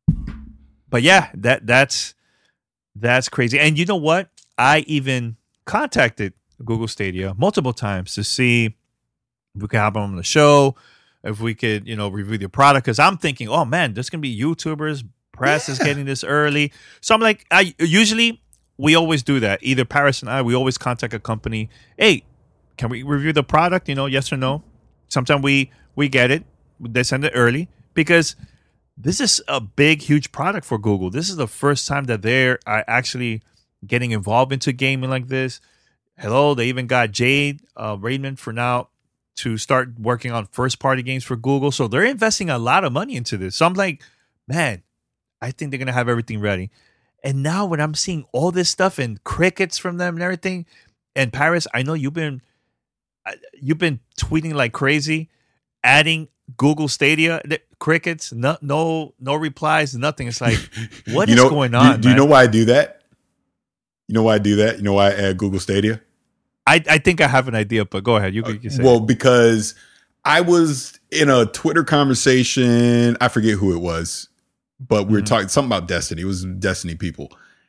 but yeah, that that's that's crazy. And you know what? I even contacted Google Stadia multiple times to see if we could have them on the show, if we could, you know, review the product. Because I'm thinking, oh man, there's gonna be YouTubers, press yeah. is getting this early. So I'm like, I usually we always do that. Either Paris and I, we always contact a company. Hey, can we review the product? You know, yes or no. Sometimes we we get it. They send it early because this is a big, huge product for Google. This is the first time that they're actually getting involved into gaming like this. Hello, they even got Jade uh, Raymond for now to start working on first-party games for Google. So they're investing a lot of money into this. So I'm like, man, I think they're going to have everything ready. And now when I'm seeing all this stuff and crickets from them and everything, and Paris, I know you've been you've been tweeting like crazy, adding Google Stadia, crickets, no no, no replies, nothing. It's like, what is know, going on? Do, do you know why I do that? You know why I do that? You know why I add Google Stadia? I, I think I have an idea, but go ahead. You can say Well, it. because I was in a Twitter conversation. I forget who it was, but we were mm-hmm. talking something about Destiny. It was Destiny people.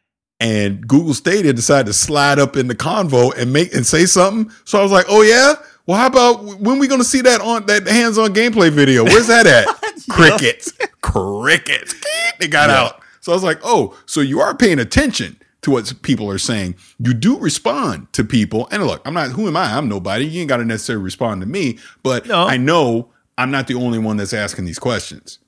And Google Stadia decided to slide up in the convo and make and say something. So I was like, oh, yeah? Well, how about when we going to see that on that hands-on gameplay video? Where's that at? Crickets. Crickets. They got yeah. out. So I was like, oh, so you are paying attention to what people are saying. You do respond to people. And look, I'm not, who am I? I'm nobody. You ain't got to necessarily respond to me, but no. I know I'm not the only one that's asking these questions.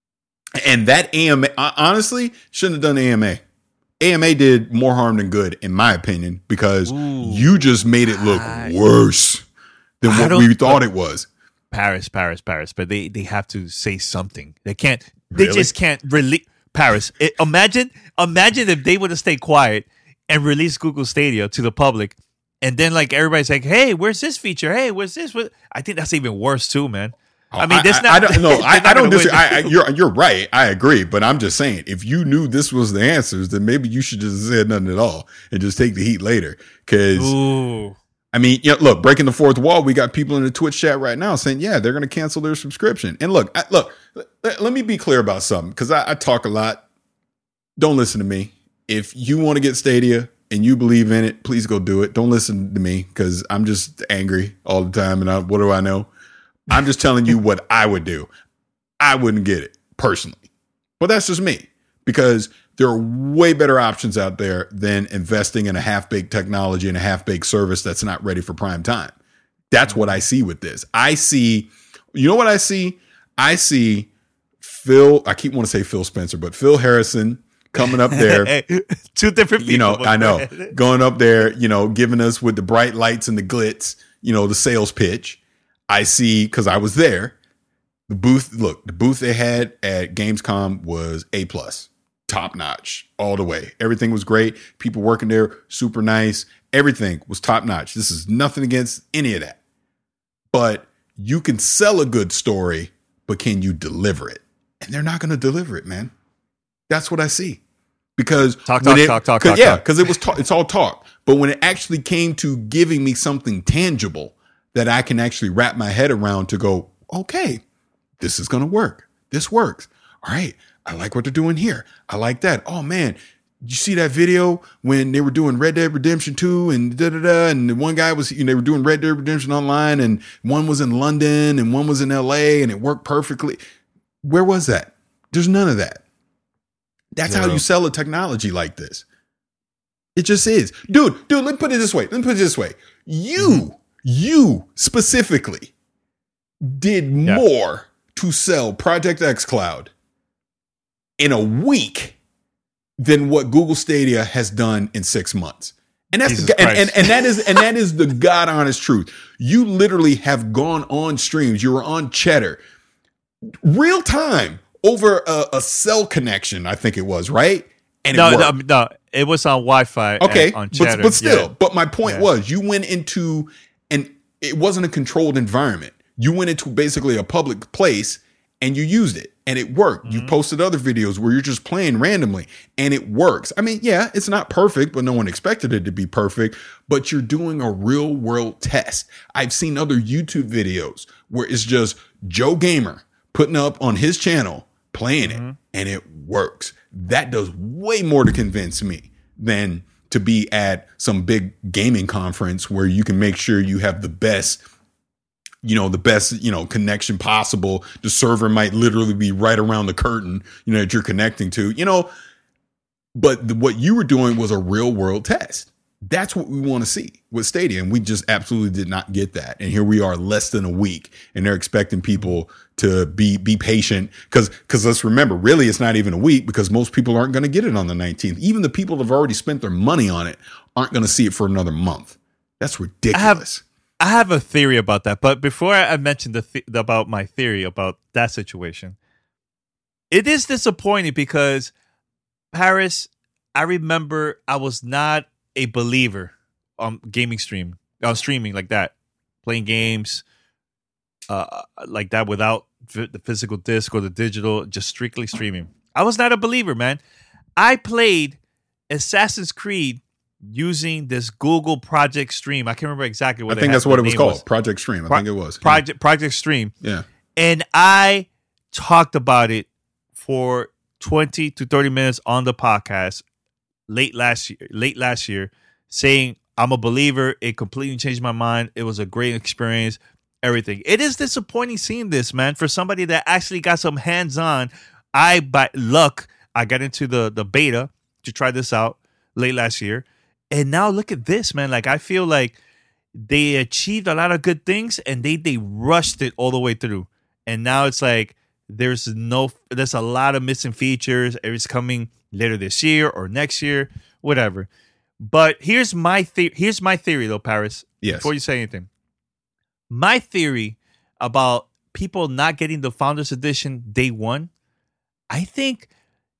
And that A M A, honestly, shouldn't have done A M A. A M A did more harm than good, in my opinion, because Ooh, you just made it look I, worse than what we thought it was. Paris, Paris, Paris. But they, they have to say something. They can't, they really? just can't release. Paris, it, imagine imagine if they would have stayed quiet and released Google Stadia to the public, and then like everybody's like, "Hey, where's this feature? Hey, where's this?" I think that's even worse too, man. Oh, I mean, this I, not. I don't know. I, I don't disagree. I, I, you're you're right. I agree, but I'm just saying, if you knew this was the answers, then maybe you should just said nothing at all and just take the heat later. Because I mean, you know, look, breaking the fourth wall. We got people in the Twitch chat right now saying, "Yeah, they're going to cancel their subscription." And look, I, look. Let, let me be clear about something, because I, I talk a lot. Don't listen to me. If you want to get Stadia and you believe in it, please go do it. Don't listen to me, because I'm just angry all the time. And I, what do I know? I'm just telling you what I would do. I wouldn't get it personally, but that's just me, because there are way better options out there than investing in a half-baked technology and a half-baked service that's not ready for prime time. That's what I see with this. I see, you know what I see? I see Phil, I keep wanting to say Phil Spencer, but Phil Harrison coming up there. Hey, two different people. You know, I know. Going up there, you know, giving us with the bright lights and the glitz, you know, the sales pitch. I see, because I was there, the booth, look, the booth they had at Gamescom was A plus, top notch, all the way. Everything was great. People working there, super nice. Everything was top notch. This is nothing against any of that. But you can sell a good story, but can you deliver it? And they're not going to deliver it, man. That's what I see. Because talk, talk, it, talk, talk, talk. Yeah, because it was talk, it's all talk. But when it actually came to giving me something tangible that I can actually wrap my head around to go, okay, this is going to work. This works. All right. I like what they're doing here. I like that. Oh man, you see that video when they were doing Red Dead Redemption two and da da da, and one guy was, you know, they were doing Red Dead Redemption Online, and one was in London and one was in L A, and it worked perfectly. Where was that? There's none of that. That's Zero. How you sell a technology like this. It just is. Dude, dude, let me put it this way. Let me put it this way. You, mm-hmm. you specifically did yeah. more to sell Project xCloud in a week than what Google Stadia has done in six months. And that's the, and, and, and that is and that is the God honest truth. You literally have gone on streams. You were on Cheddar. real time over a, a cell connection, I think it was, right? And no, it no, worked. no, it was on Wi-Fi. Okay, and on but, Chatter. but still, Yeah. but my point Yeah. was you went into, and it wasn't a controlled environment. You went into basically a public place and you used it and it worked. Mm-hmm. You posted other videos where you're just playing randomly and it works. I mean, yeah, it's not perfect, but no one expected it to be perfect, but you're doing a real world test. I've seen other YouTube videos where it's just Joe Gamer putting up on his channel, playing Mm-hmm. it, and it works. That does way more to convince me than to be at some big gaming conference where you can make sure you have the best, you know, the best, you know, connection possible. The server might literally be right around the curtain, you know, that you're connecting to, you know, but the, what you were doing was a real world test. That's what we want to see with Stadia. And we just absolutely did not get that. And here we are less than a week and they're expecting people to be, be patient. Cause, cause let's remember, really, it's not even a week because most people aren't going to get it on the nineteenth. Even the people that have already spent their money on it aren't going to see it for another month. That's ridiculous. I have a theory about that, but before I mention the th- about my theory about that situation, it is disappointing because Paris, I remember I was not a believer on gaming stream, on streaming like that, playing games uh, like that without f- the physical disc or the digital, just strictly streaming. I was not a believer, man. I played Assassin's Creed using this Google Project Stream. I can't remember exactly what I think had, that's what the it was name called. Project Stream. I Pro- think it was. Project Project Stream. Yeah. And I talked about it for twenty to thirty minutes on the podcast late last year, late last year, saying I'm a believer. It completely changed my mind. It was a great experience. Everything. It is disappointing seeing this, man, for somebody that actually got some hands-on. I, by luck, I got into the the beta to try this out late last year. And now look at this, man. Like, I feel like they achieved a lot of good things and they they rushed it all the way through. And now it's like there's no there's a lot of missing features. It's coming later this year or next year, whatever. But here's my the- here's my theory though, Paris. Yes. Before you say anything. My theory about people not getting the Founders Edition day one, I think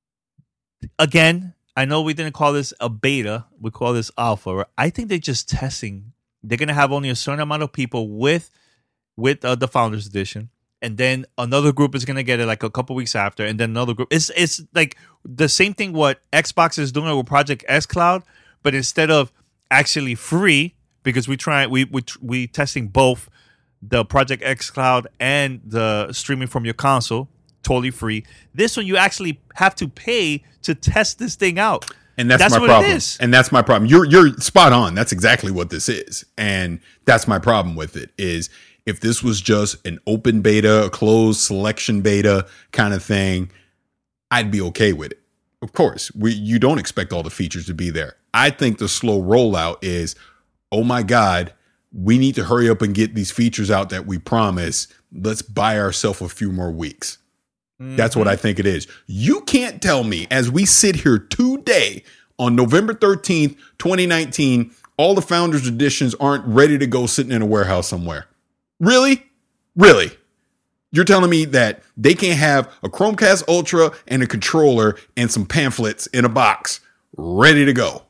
again, I know we didn't call this a beta. We call this alpha. Right? I think they're just testing. They're going to have only a certain amount of people with with uh, the Founders Edition. And then another group is going to get it like a couple weeks after. And then another group. It's, it's like the same thing what Xbox is doing with Project xCloud. But instead of actually free, because we try, we, we, we testing both the Project xCloud and the streaming from your console. Totally free. This one you actually have to pay to test this thing out. And that's, that's my what problem. It is. And that's my problem. You're you're spot on. That's exactly what this is. And that's my problem with it is if this was just an open beta, a closed selection beta kind of thing, I'd be okay with it. Of course, we you don't expect all the features to be there. I think the slow rollout is, oh my God, we need to hurry up and get these features out that we promise. Let's buy ourselves a few more weeks. That's what I think it is. You can't tell me as we sit here today on November thirteenth, twenty nineteen, all the Founders Editions aren't ready to go sitting in a warehouse somewhere. Really? Really? You're telling me that they can't have a Chromecast Ultra and a controller and some pamphlets in a box ready to go?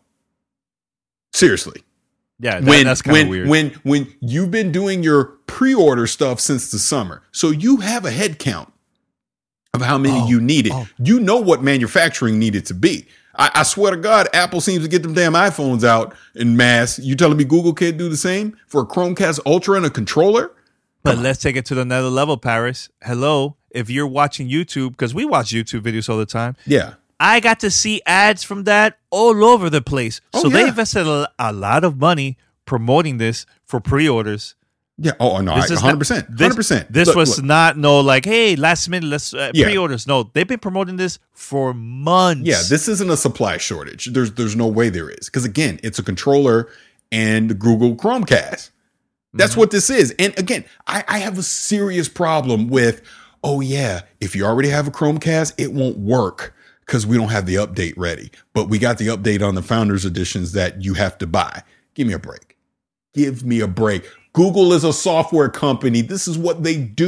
Seriously. Yeah, that, when, that's kind of when, weird. When, when you've been doing your pre-order stuff since the summer, so you have a head count of how many Oh, you needed. oh. You know what manufacturing needed to be. I, I swear to God, Apple seems to get them damn iPhones out in mass. You telling me Google can't do the same for a Chromecast Ultra and a controller? But let's take it to another level, Paris. Hello, if you're watching YouTube, because we watch YouTube videos all the time. Yeah. I got to see ads from that all over the place. Oh, so yeah. they invested a, a lot of money promoting this for pre-orders. Yeah. Oh, no, This I, is one hundred not- percent. This, one hundred percent. This Look, was look. not no like, hey, last minute, let's uh, Yeah. pre-orders. No, they've been promoting this for months. Yeah, this isn't a supply shortage. There's there's no way there is. Because again, it's a controller and the Google Chromecast. That's Mm-hmm. what this is. And again, I, I have a serious problem with, oh yeah, if you already have a Chromecast, it won't work because we don't have the update ready. But we got the update on the Founders Editions that you have to buy. Give me a break. Give me a break. Google is a software company. This is what they do.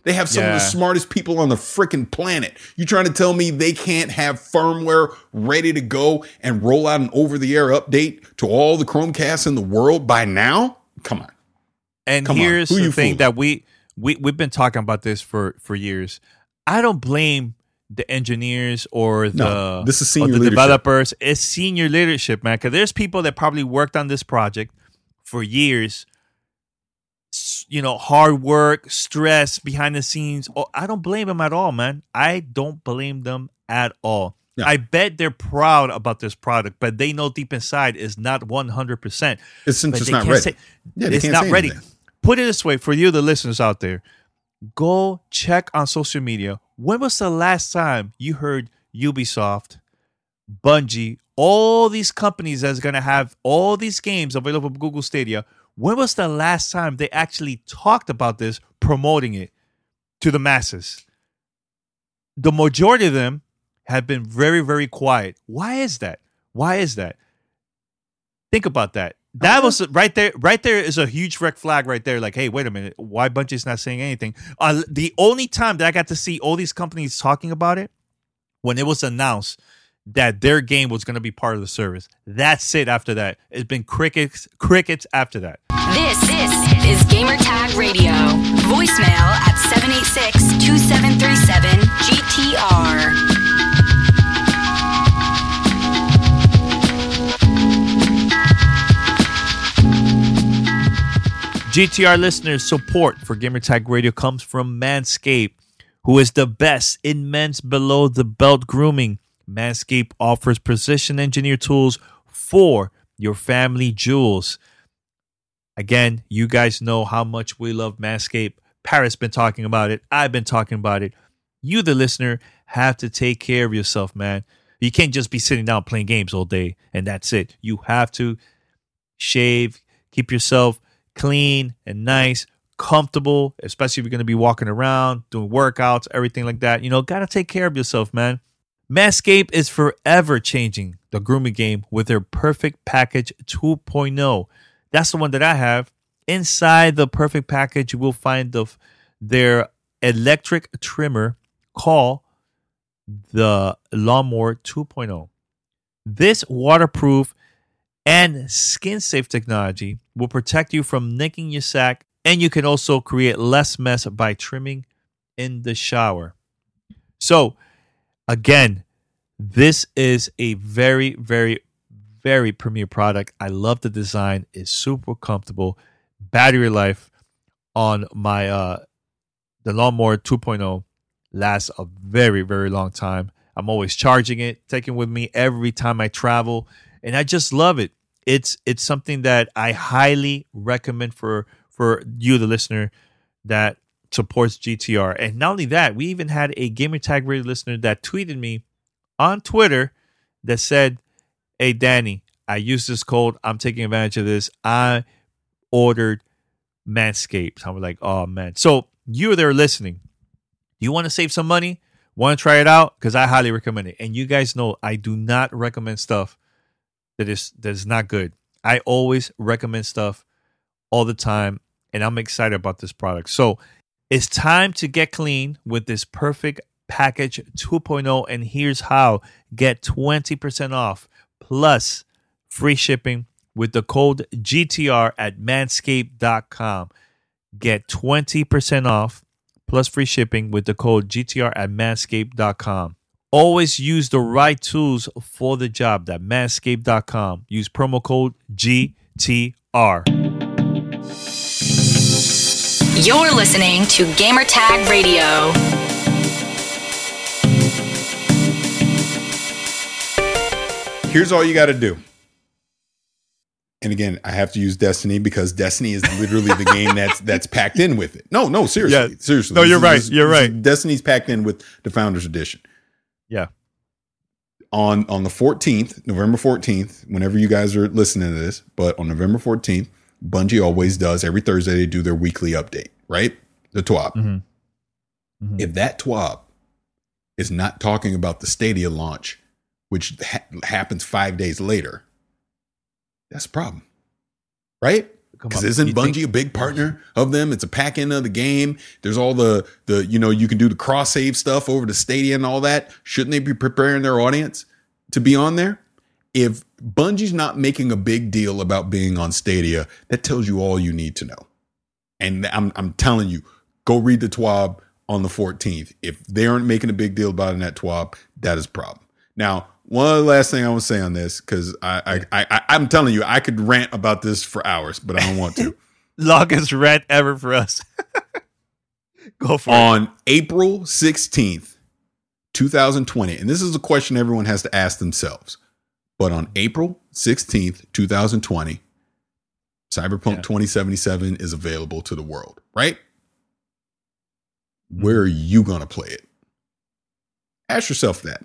They have some Yeah. of the smartest people on the freaking planet. You trying to tell me they can't have firmware ready to go and roll out an over-the-air update to all the Chromecasts in the world by now? Come on. And Come on. here's Who the you thing fooling? that we, we, we've been talking about this for, for years. I don't blame the engineers or the, No, this is or senior the leadership. developers. It's senior leadership, man. Because there's people that probably worked on this project for years. S- You know, hard work, stress behind the scenes. Oh, I don't blame them at all, man. I don't blame them at all. Yeah. I bet they're proud about this product, but they know deep inside is not one hundred percent. It's since But it's they not can't ready. say- Yeah, they it's can't not say ready. anything. Put it this way for you, the listeners out there. Go check on social media. When was the last time you heard Ubisoft, Bungie, all these companies that's going to have all these games available on Google Stadia? When was the last time they actually talked about this, promoting it to the masses? The majority of them have been very, very quiet. Why is that? Why is that? Think about that. That was right there. Right there is a huge red flag right there. Like, hey, wait a minute. Why Bungie's not saying anything? Uh, the only time that I got to see all these companies talking about it when it was announced that their game was going to be part of the service. That's it. After that, it's been crickets, crickets after that. This, this is Gamertag Radio. Voicemail at seven eight six, two seven three seven, G T R. G T R listeners, support for Gamertag Radio comes from Manscaped, who is the best in men's below-the-belt grooming. Manscaped offers precision-engineered tools for your family jewels. Again, you guys know how much we love Manscaped. Paris been talking about it. I've been talking about it. You, the listener, have to take care of yourself, man. You can't just be sitting down playing games all day, and that's it. You have to shave, keep yourself clean and nice, comfortable, especially if you're going to be walking around, doing workouts, everything like that. You know, got to take care of yourself, man. Manscaped is forever changing the grooming game with their Perfect Package two point oh. That's the one that I have. Inside the Perfect Package, you will find the their electric trimmer called the Lawnmower two point oh. This waterproof and skin-safe technology will protect you from nicking your sack, and you can also create less mess by trimming in the shower. So, again, this is a very, very, very premier product. I love the design. It's super comfortable. Battery life on my uh, the Lawnmower two point oh lasts a very, very long time. I'm always charging it, taking it with me every time I travel, and I just love it. It's it's something that I highly recommend for for you, the listener, that supports G T R. And not only that, we even had a Gamertag Radio listener that tweeted me on Twitter that said, "Hey, Danny, I used this code. I'm taking advantage of this. I ordered Manscaped." I was like, "Oh man!" So you're there listening. You want to save some money? Want to try it out? Because I highly recommend it. And you guys know I do not recommend stuff that is that is not good. I always recommend stuff all the time, and I'm excited about this product. So it's time to get clean with this Perfect Package two point oh, and here's how. Get twenty percent off plus free shipping with the code G T R at manscaped dot com. Get twenty percent off plus free shipping with the code G T R at manscaped dot com. Always use the right tools for the job. At manscaped dot com. Use promo code G T R. You're listening to Gamertag Radio. Here's all you got to do. And again, I have to use Destiny because Destiny is literally the game that's that's packed in with it. No, no, seriously, Yeah. seriously. No, This you're is- right. this- You're this is- right. Destiny's packed in with the Founders Edition. Yeah. On on the fourteenth, November fourteenth, whenever you guys are listening to this, but on November fourteenth, Bungie always does every Thursday they do their weekly update, right? The T W A B. Mhm. Mhm. If that T W A B is not talking about the Stadia launch, which ha- happens five days later, that's a problem, right? Because isn't You Bungie think- a big partner of them? It's a pack end of the game. There's all the the you know you can do the cross save stuff over to Stadia and all that. Shouldn't they be preparing their audience to be on there? If Bungie's not making a big deal about being on Stadia, that tells you all you need to know. And I'm I'm telling you, go read the T W A B on the fourteenth. If they aren't making a big deal about it in that T W A B, that is a problem. Now, one last thing I want to say on this, because I, I, I, I'm telling you, I could rant about this for hours, but I don't want to. Longest rant ever for us. Go for On April sixteenth, twenty twenty, and this is a question everyone has to ask themselves, but on April sixteenth, twenty twenty, Cyberpunk Yeah. twenty seventy-seven is available to the world, right? Where are you going to play it? Ask yourself that. it.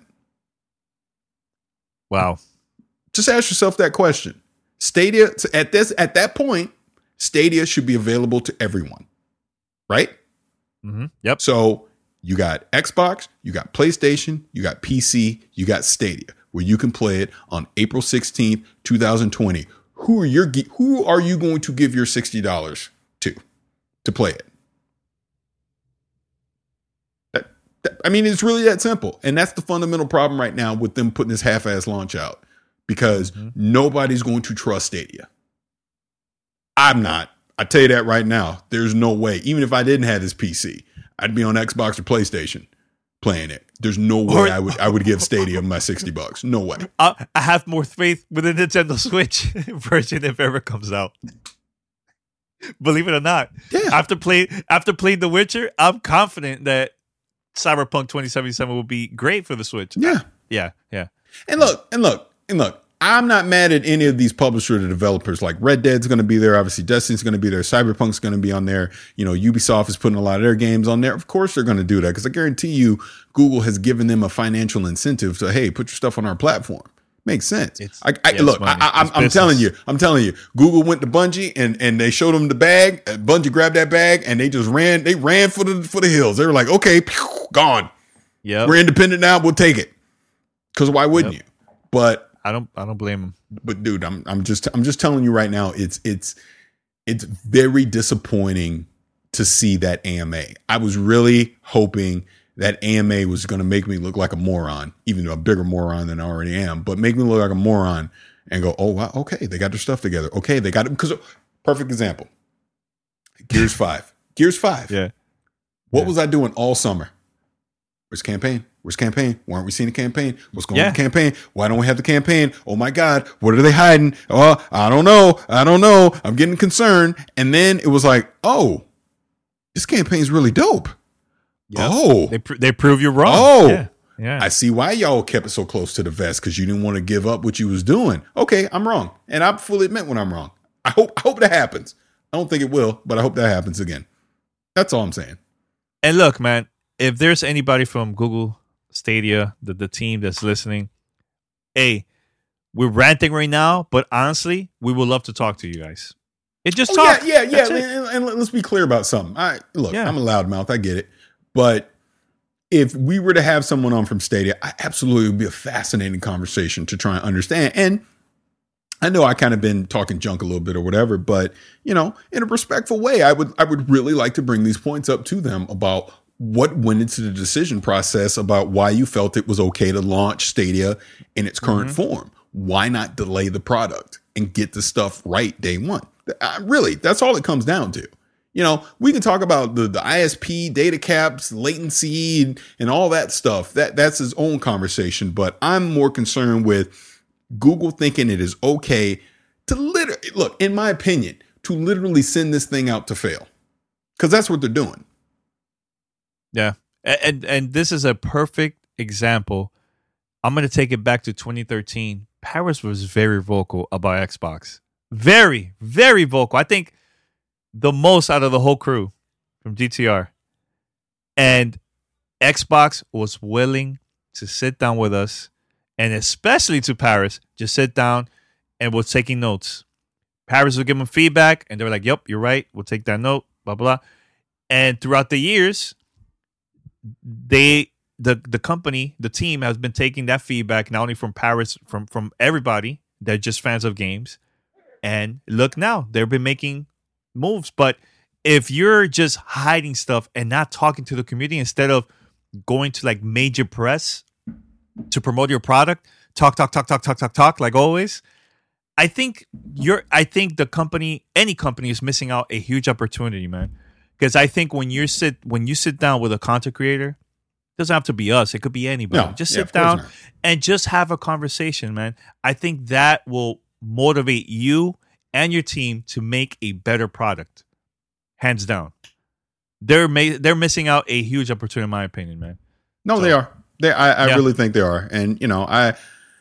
Wow. Just ask yourself that question. Stadia at this at that point, Stadia should be available to everyone, right? Mm-hmm. Yep. So you got Xbox, you got PlayStation, you got P C, you got Stadia, where you can play it on April sixteenth, twenty twenty. Who are your who are you going to give your sixty dollars to to play it? That, that, I mean, it's really that simple. And that's the fundamental problem right now with them putting this half-ass launch out, because Mhm. nobody's going to trust Stadia. I'm not. I tell you that right now. There's no way. Even if I didn't have this P C, I'd be on Xbox or PlayStation playing it. There's no way Or- I would I would give Stadia my sixty bucks. No way. I, I have more faith with the Nintendo Switch version if it ever comes out. Believe it or not. Yeah. After play after playing The Witcher, I'm confident that Cyberpunk twenty seventy-seven will be great for the Switch. Yeah. Yeah, yeah. And look, and look, and look, I'm not mad at any of these publishers or developers. Like Red Dead's going to be there. Obviously, Destiny's going to be there. Cyberpunk's going to be on there. You know, Ubisoft is putting a lot of their games on there. Of course, they're going to do that, because I guarantee you, Google has given them a financial incentive to, hey, put your stuff on our platform. Makes sense. It's- I, I, yeah, look, it's money. I, I, I'm, It's I'm business. telling you, I'm telling you, Google went to Bungie and, and they showed them the bag. Uh, Bungie grabbed that bag and they just ran. They ran for the for the hills. They were like, okay, pew, gone. Yep. We're independent now. We'll take it. Because why wouldn't Yep. you? But I don't I don't blame him. but dude, I'm I'm just I'm just telling you right now, it's it's it's very disappointing to see that A M A. I was really hoping that A M A was going to make me look like a moron, even though a bigger moron than I already am, but make me look like a moron and go, oh wow, okay, they got their stuff together. Okay, they got it. Because perfect example, Gears five, Gears five. Yeah. What Yeah. was I doing all summer? Where's campaign? Where's campaign? Why aren't we seeing the campaign? What's going on Yeah. with the campaign? Why don't we have the campaign? Oh my God, what are they hiding? Oh, I don't know. I don't know. I'm getting concerned. And then it was like, oh, this campaign's really dope. Yep. Oh, They pr- they prove you wrong. Oh. Yeah. Yeah. I see why y'all kept it so close to the vest, because you didn't want to give up what you was doing. Okay, I'm wrong. And I fully admit when I'm wrong. I hope I hope that happens. I don't think it will, but I hope that happens again. That's all I'm saying. And look, man, if there's anybody from Google Stadia, the, the team that's listening, hey, we're ranting right now, but honestly, we would love to talk to you guys. It just Oh, talk. yeah, yeah, That's yeah. it. And, and let's be clear about something. I look, Yeah. I'm a loudmouth. I get it. But if we were to have someone on from Stadia, I absolutely would be a fascinating conversation to try and understand. And I know I kind of been talking junk a little bit or whatever, but you know, in a respectful way, I would I would really like to bring these points up to them about what went into the decision process about why you felt it was okay to launch Stadia in its current form. Why not delay the product and get the stuff right day one? Uh, really, that's all it comes down to. You know, we can talk about the, the I S P, data caps, latency, and, and all that stuff. That that's his own conversation. But I'm more concerned with Google thinking it is okay to literally, look, in my opinion, to literally send this thing out to fail. Because that's what they're doing. Yeah. A- And and this is a perfect example. I'm going to take it back to twenty thirteen. Paris was very vocal about Xbox. Very, very vocal. I think the most out of the whole crew from D T R. And Xbox was willing to sit down with us, and especially to Paris, just sit down and was taking notes. Paris would give them feedback, and they were like, yep, you're right. We'll take that note, blah, blah. And throughout the years, they the the company, the team has been taking that feedback not only from Paris, from from everybody, they're just fans of games, And look now, they've been making moves. But if you're just hiding stuff and not talking to the community instead of going to like major press to promote your product, talk, talk, talk, talk, talk, talk, talk, like always, I think you're. I think the company, any company, is missing out a huge opportunity, man. Because I think when you sit when you sit down with a content creator, it doesn't have to be us. It could be anybody. No, just yeah, sit of course down not. and just have a conversation, man. I think that will motivate you and your team to make a better product, hands down. They're ma- they're missing out a huge opportunity, in my opinion, man. No, So- they are. They, I, I Yeah. really think they are. And you know, I,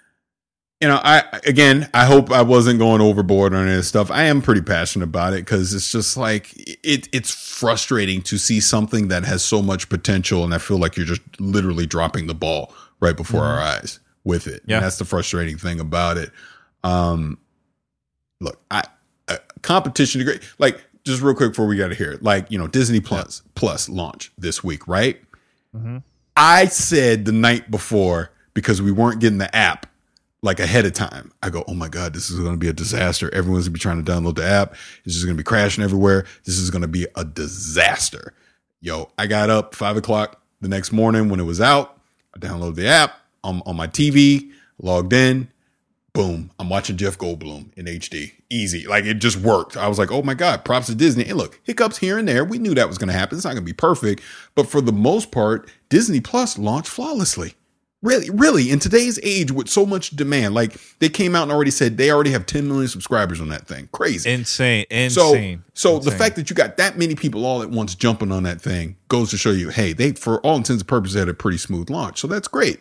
you know, I again, I hope I wasn't going overboard on this stuff. I am pretty passionate about it because it's just like it. It's frustrating to see something that has so much potential, and I feel like you're just literally dropping the ball right before Mhm. our eyes with it. Yeah. And that's the frustrating thing about it. Um, look, I uh, competition is great. Like, just real quick before we got to hear it, like you know, Disney Plus Plus launch this week, right? Mhm. I said the night before, because we weren't getting the app like ahead of time, I go, oh my God, this is going to be a disaster. Everyone's going to be trying to download the app. This is going to be crashing everywhere. This is going to be a disaster. Yo, I got up five o'clock the next morning when it was out. I downloaded the app on, on my T V, logged in. Boom. I'm watching Jeff Goldblum in H D. Easy. Like, it just worked. I was like, oh my God, props to Disney. And look, hiccups here and there. We knew that was going to happen. It's not going to be perfect. But for the most part, Disney Plus launched flawlessly. Really, really, in today's age with so much demand, like they came out and already said they already have ten million subscribers on that thing. Crazy. Insane. So, Insane. so Insane. the fact that you got that many people all at once jumping on that thing goes to show you, hey, they, for all intents and purposes, had a pretty smooth launch. So that's great.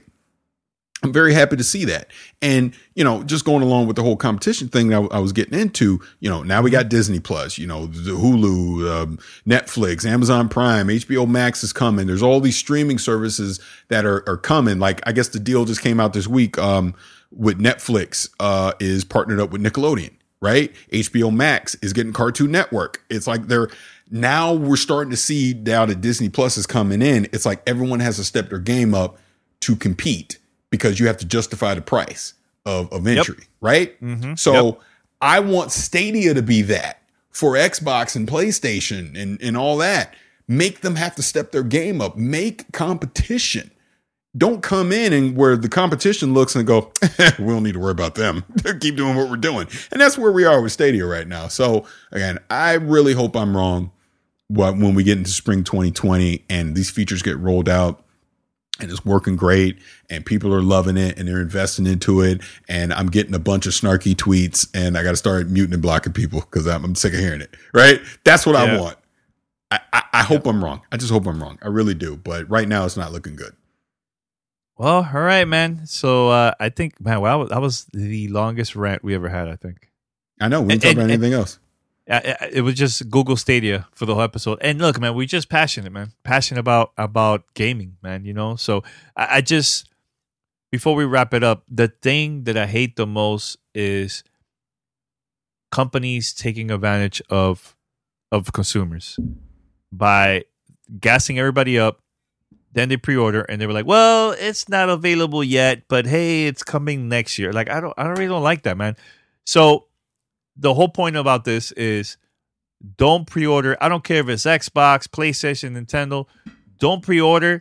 I'm very happy to see that. And, you know, just going along with the whole competition thing that I was getting into, you know, now we got Disney Plus, you know, the Hulu, um, Netflix, Amazon Prime, H B O Max is coming. There's all these streaming services that are, are coming. Like, I guess the deal just came out this week um, with Netflix uh, is partnered up with Nickelodeon, right? H B O Max is getting Cartoon Network. It's like they're now we're starting to see now that Disney Plus is coming in. It's like everyone has to step their game up to compete, because you have to justify the price of, of entry, yep. right? Mm-hmm. So yep. I want Stadia to be that for Xbox and PlayStation and, and all that. Make them have to step their game up. Make competition. Don't come in and where the competition looks and go, we don't need to worry about them. Keep doing what we're doing. And that's where we are with Stadia right now. So again, I really hope I'm wrong when we get into spring twenty twenty and these features get rolled out. And it's working great, and people are loving it, and they're investing into it. And I'm getting a bunch of snarky tweets, and I got to start muting and blocking people because I'm, I'm sick of hearing it. Right? That's what yeah. I want. I, I, I hope yeah. I'm wrong. I just hope I'm wrong. I really do. But right now, it's not looking good. Well, all right, man. So uh, I think, man, well, that was the longest rant we ever had, I think. I know. We didn't and, talk about and, anything else. It was just Google Stadia for the whole episode. And look, man, we're just passionate, man. Passionate about about gaming, man, you know? So I, I just, before we wrap it up, the thing that I hate the most is companies taking advantage of of consumers by gassing everybody up. Then they pre-order and they were like, well, it's not available yet, but hey, it's coming next year. Like, I don't, I really don't like that, man. So the whole point about this is don't pre-order. I don't care if it's Xbox, PlayStation, Nintendo. Don't pre-order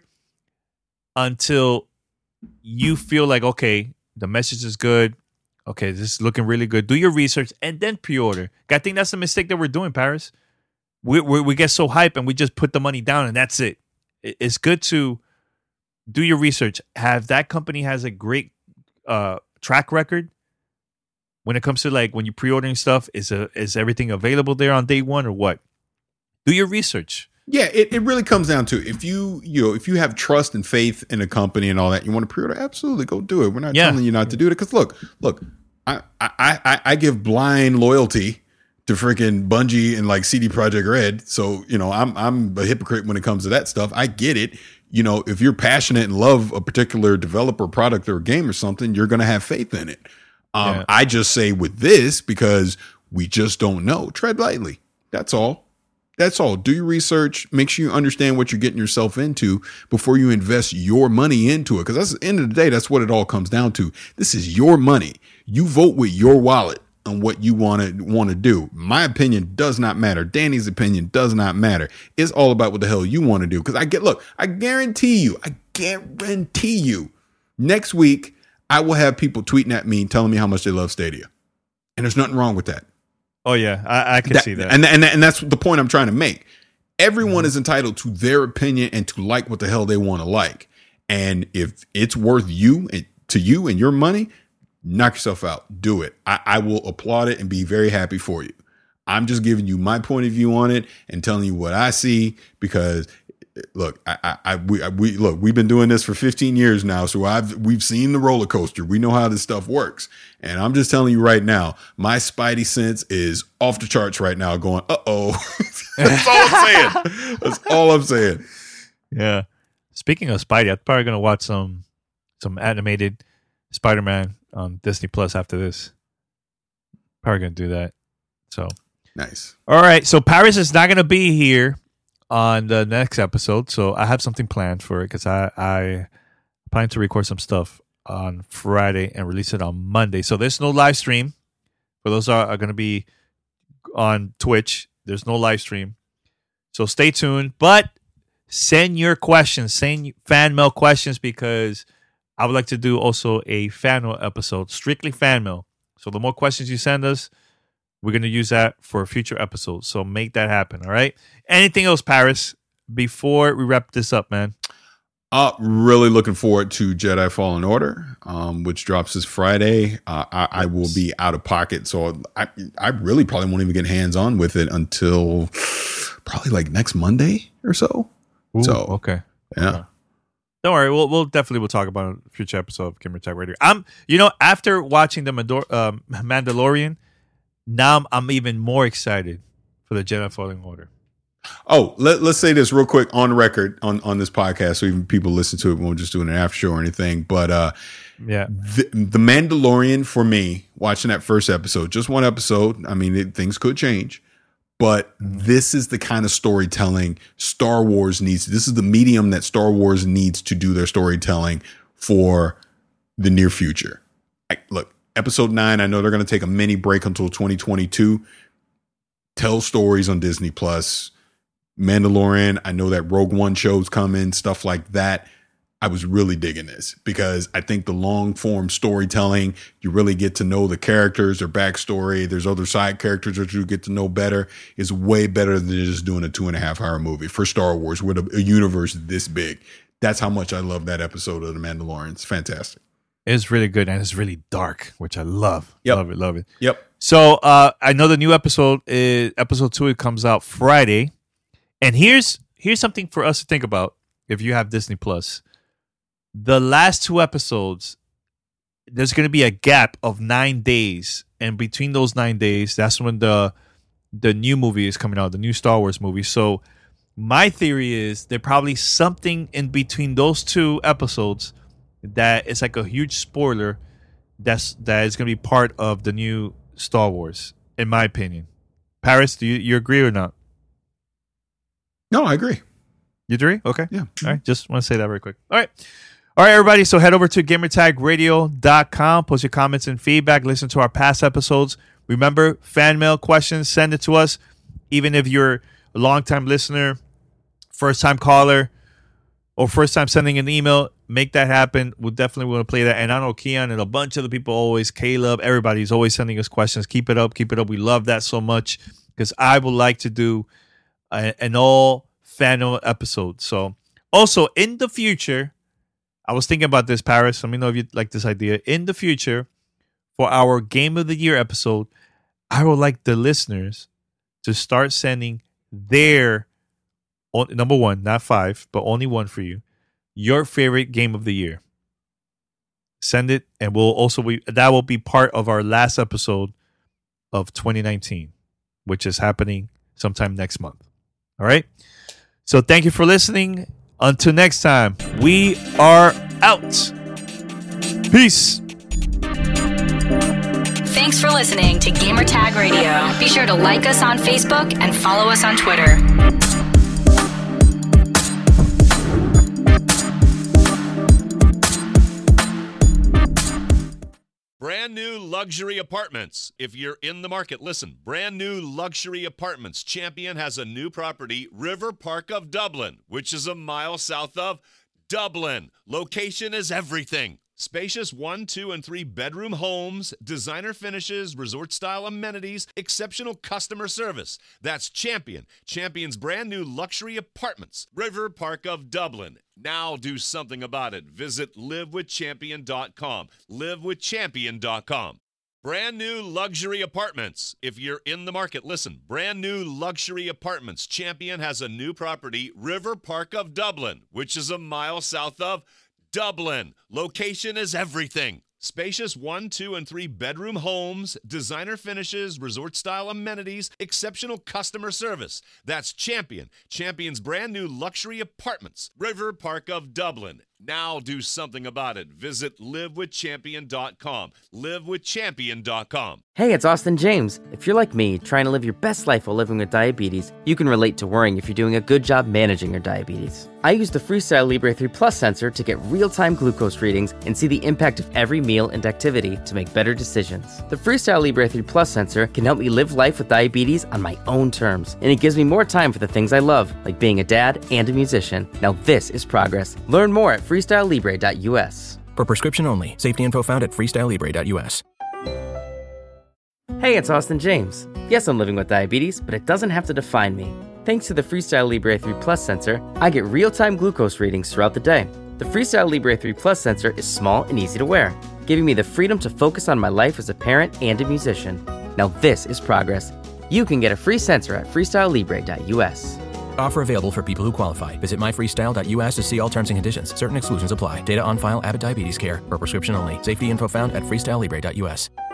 until you feel like, okay, the message is good. Okay, this is looking really good. Do your research and then pre-order. I think that's the mistake that we're doing, Paris. We, we we get so hype and we just put the money down and that's it. It's good to do your research. Have that company has a great uh, track record when it comes to like when you're pre-ordering stuff. Is a, is everything available there on day one or what? Do your research. Yeah, it, it really comes down to if you you know if you have trust and faith in a company and all that, you want to pre-order, absolutely go do it. We're not yeah. telling you not to do it because look, look, I, I I I give blind loyalty to freaking Bungie and like C D Projekt Red, so you know I'm I'm a hypocrite when it comes to that stuff. I get it. You know, if you're passionate and love a particular developer, product, or game or something, you're going to have faith in it. Um, yeah. I just say with this because we just don't know. Tread lightly. That's all. That's all. Do your research. Make sure you understand what you're getting yourself into before you invest your money into it. Because that's at the end of the day, that's what it all comes down to. This is your money. You vote with your wallet on what you want to want to do. My opinion does not matter. Danny's opinion does not matter. It's all about what the hell you want to do. Because I get, look, I guarantee you, I guarantee you, next week I will have people tweeting at me telling me how much they love Stadia, and there's nothing wrong with that. Oh yeah, I, I can that, see that, and, and and that's the point I'm trying to make. Everyone mm-hmm. is entitled to their opinion and to like what the hell they want to like. And if it's worth you and to you and your money, knock yourself out. Do it. I, I will applaud it and be very happy for you. I'm just giving you my point of view on it and telling you what I see, because look, I, I, I we, I, we look, we've been doing this for fifteen years now. So I've, we've seen the roller coaster. We know how this stuff works. And I'm just telling you right now, my spidey sense is off the charts right now going, uh-oh. That's all I'm saying. That's all I'm saying. Yeah. Speaking of Spidey, I'm probably going to watch some, some animated Spider-Man on Disney Plus after this. Probably going to do that. So nice. All right. So Paris is not going to be here on the next episode. So I have something planned for it because I, I plan to record some stuff on Friday and release it on Monday. So there's no live stream. For those are, are going to be on Twitch, there's no live stream. So stay tuned. But send your questions, send fan mail questions, because I would like to do also a fan mail episode, strictly fan mail. So the more questions you send us, we're going to use that for a future episode. So make that happen, all right? Anything else, Paris, before we wrap this up, man? Uh, really looking forward to Jedi Fallen Order, um, which drops this Friday. Uh, I, I will be out of pocket, so I, I really probably won't even get hands-on with it until probably like next Monday or so. Ooh, so okay, yeah. Okay. Don't worry, we'll we'll definitely we'll talk about a future episode of Gamer Tag Radio. I'm, you know, after watching the Mandor- um, Mandalorian, now I'm, I'm even more excited for the Jedi Fallen Order. Oh, let, let's say this real quick on record on, on this podcast, so even people listen to it. We won't just do an after show or anything. But uh, yeah, the, the Mandalorian, for me, watching that first episode, just one episode. I mean, it, things could change, but this is the kind of storytelling Star Wars needs. This is the medium that Star Wars needs to do their storytelling for the near future. I, look, episode nine, I know they're going to take a mini break until twenty twenty-two. Tell stories on Disney Plus. Mandalorian, I know that Rogue One show's coming, stuff like that. I was really digging this because I think the long form storytelling, you really get to know the characters, their backstory. There's other side characters that you get to know better, is way better than just doing a two and a half hour movie for Star Wars with a, a universe this big. That's how much I love that episode of The Mandalorian. It's fantastic. It's really good, and it's really dark, which I love. Yep. Love it, love it. Yep. So uh, I know the new episode is episode two. It comes out Friday. And here's here's something for us to think about if you have Disney Plus. The last two episodes, there's going to be a gap of nine days. And between those nine days, that's when the the new movie is coming out, the new Star Wars movie. So my theory is there's probably something in between those two episodes that is like a huge spoiler that's that is going to be part of the new Star Wars, in my opinion. Paris, do you, you agree or not? No, I agree. You agree? Okay. Yeah. All right. Just want to say that very quick. All right. All right, everybody. So head over to gamer tag radio dot com. Post your comments and feedback. Listen to our past episodes. Remember, fan mail questions, send it to us. Even if you're a long-time listener, first-time caller, or first-time sending an email, make that happen. We'll definitely want to play that. And I know Keon and a bunch of the people always, Caleb, everybody's always sending us questions. Keep it up. Keep it up. We love that so much because I would like to do an all fan mail episode. So also in the future, I was thinking about this, Paris. Let me know if you like this idea. In the future, for our Game of the Year episode, I would like the listeners to start sending their, number one, not five, but only one for you, your favorite Game of the Year. Send it, and we'll also be, that will be part of our last episode of twenty nineteen, which is happening sometime next month. All right. So thank you for listening. Until next time, we are out. Peace. Thanks for listening to Gamertag Radio. Be sure to like us on Facebook and follow us on Twitter. Brand new luxury Luxury Apartments. If you're in the market, listen. Brand new luxury apartments. Champion has a new property, River Park of Dublin, which is a mile south of Dublin. Location is everything. Spacious one, two, and three bedroom homes, designer finishes, resort-style amenities, exceptional customer service. That's Champion. Champion's brand new luxury apartments. River Park of Dublin. Now do something about it. Visit live with champion dot com. live with champion dot com. Brand new luxury apartments. If you're in the market, listen. Brand new luxury apartments. Champion has a new property, River Park of Dublin, which is a mile south of Dublin. Location is everything. Spacious one, two, and three bedroom homes, designer finishes, resort-style amenities, exceptional customer service. That's Champion. Champion's brand new luxury apartments. River Park of Dublin. Now do something about it. Visit live with champion dot com. live with champion dot com. Hey, it's Austin James. If you're like me, trying to live your best life while living with diabetes, you can relate to worrying if you're doing a good job managing your diabetes. I use the Freestyle Libre three Plus sensor to get real-time glucose readings and see the impact of every meal and activity to make better decisions. The Freestyle Libre three Plus sensor can help me live life with diabetes on my own terms, and it gives me more time for the things I love, like being a dad and a musician. Now this is progress. Learn more at freestyle libre dot u s. For prescription only. Safety info found at freestyle libre dot u s. Hey, it's Austin James. Yes, I'm living with diabetes, but it doesn't have to define me. Thanks to the Freestyle Libre three Plus sensor, I get real-time glucose readings throughout the day. The Freestyle Libre three Plus sensor is small and easy to wear, giving me the freedom to focus on my life as a parent and a musician. Now this is progress. You can get a free sensor at freestyle libre dot u s. Offer available for people who qualify. Visit my freestyle dot u s to see all terms and conditions. Certain exclusions apply. Data on file, Abbott Diabetes Care. For prescription only. Safety info found at freestyle libre dot u s.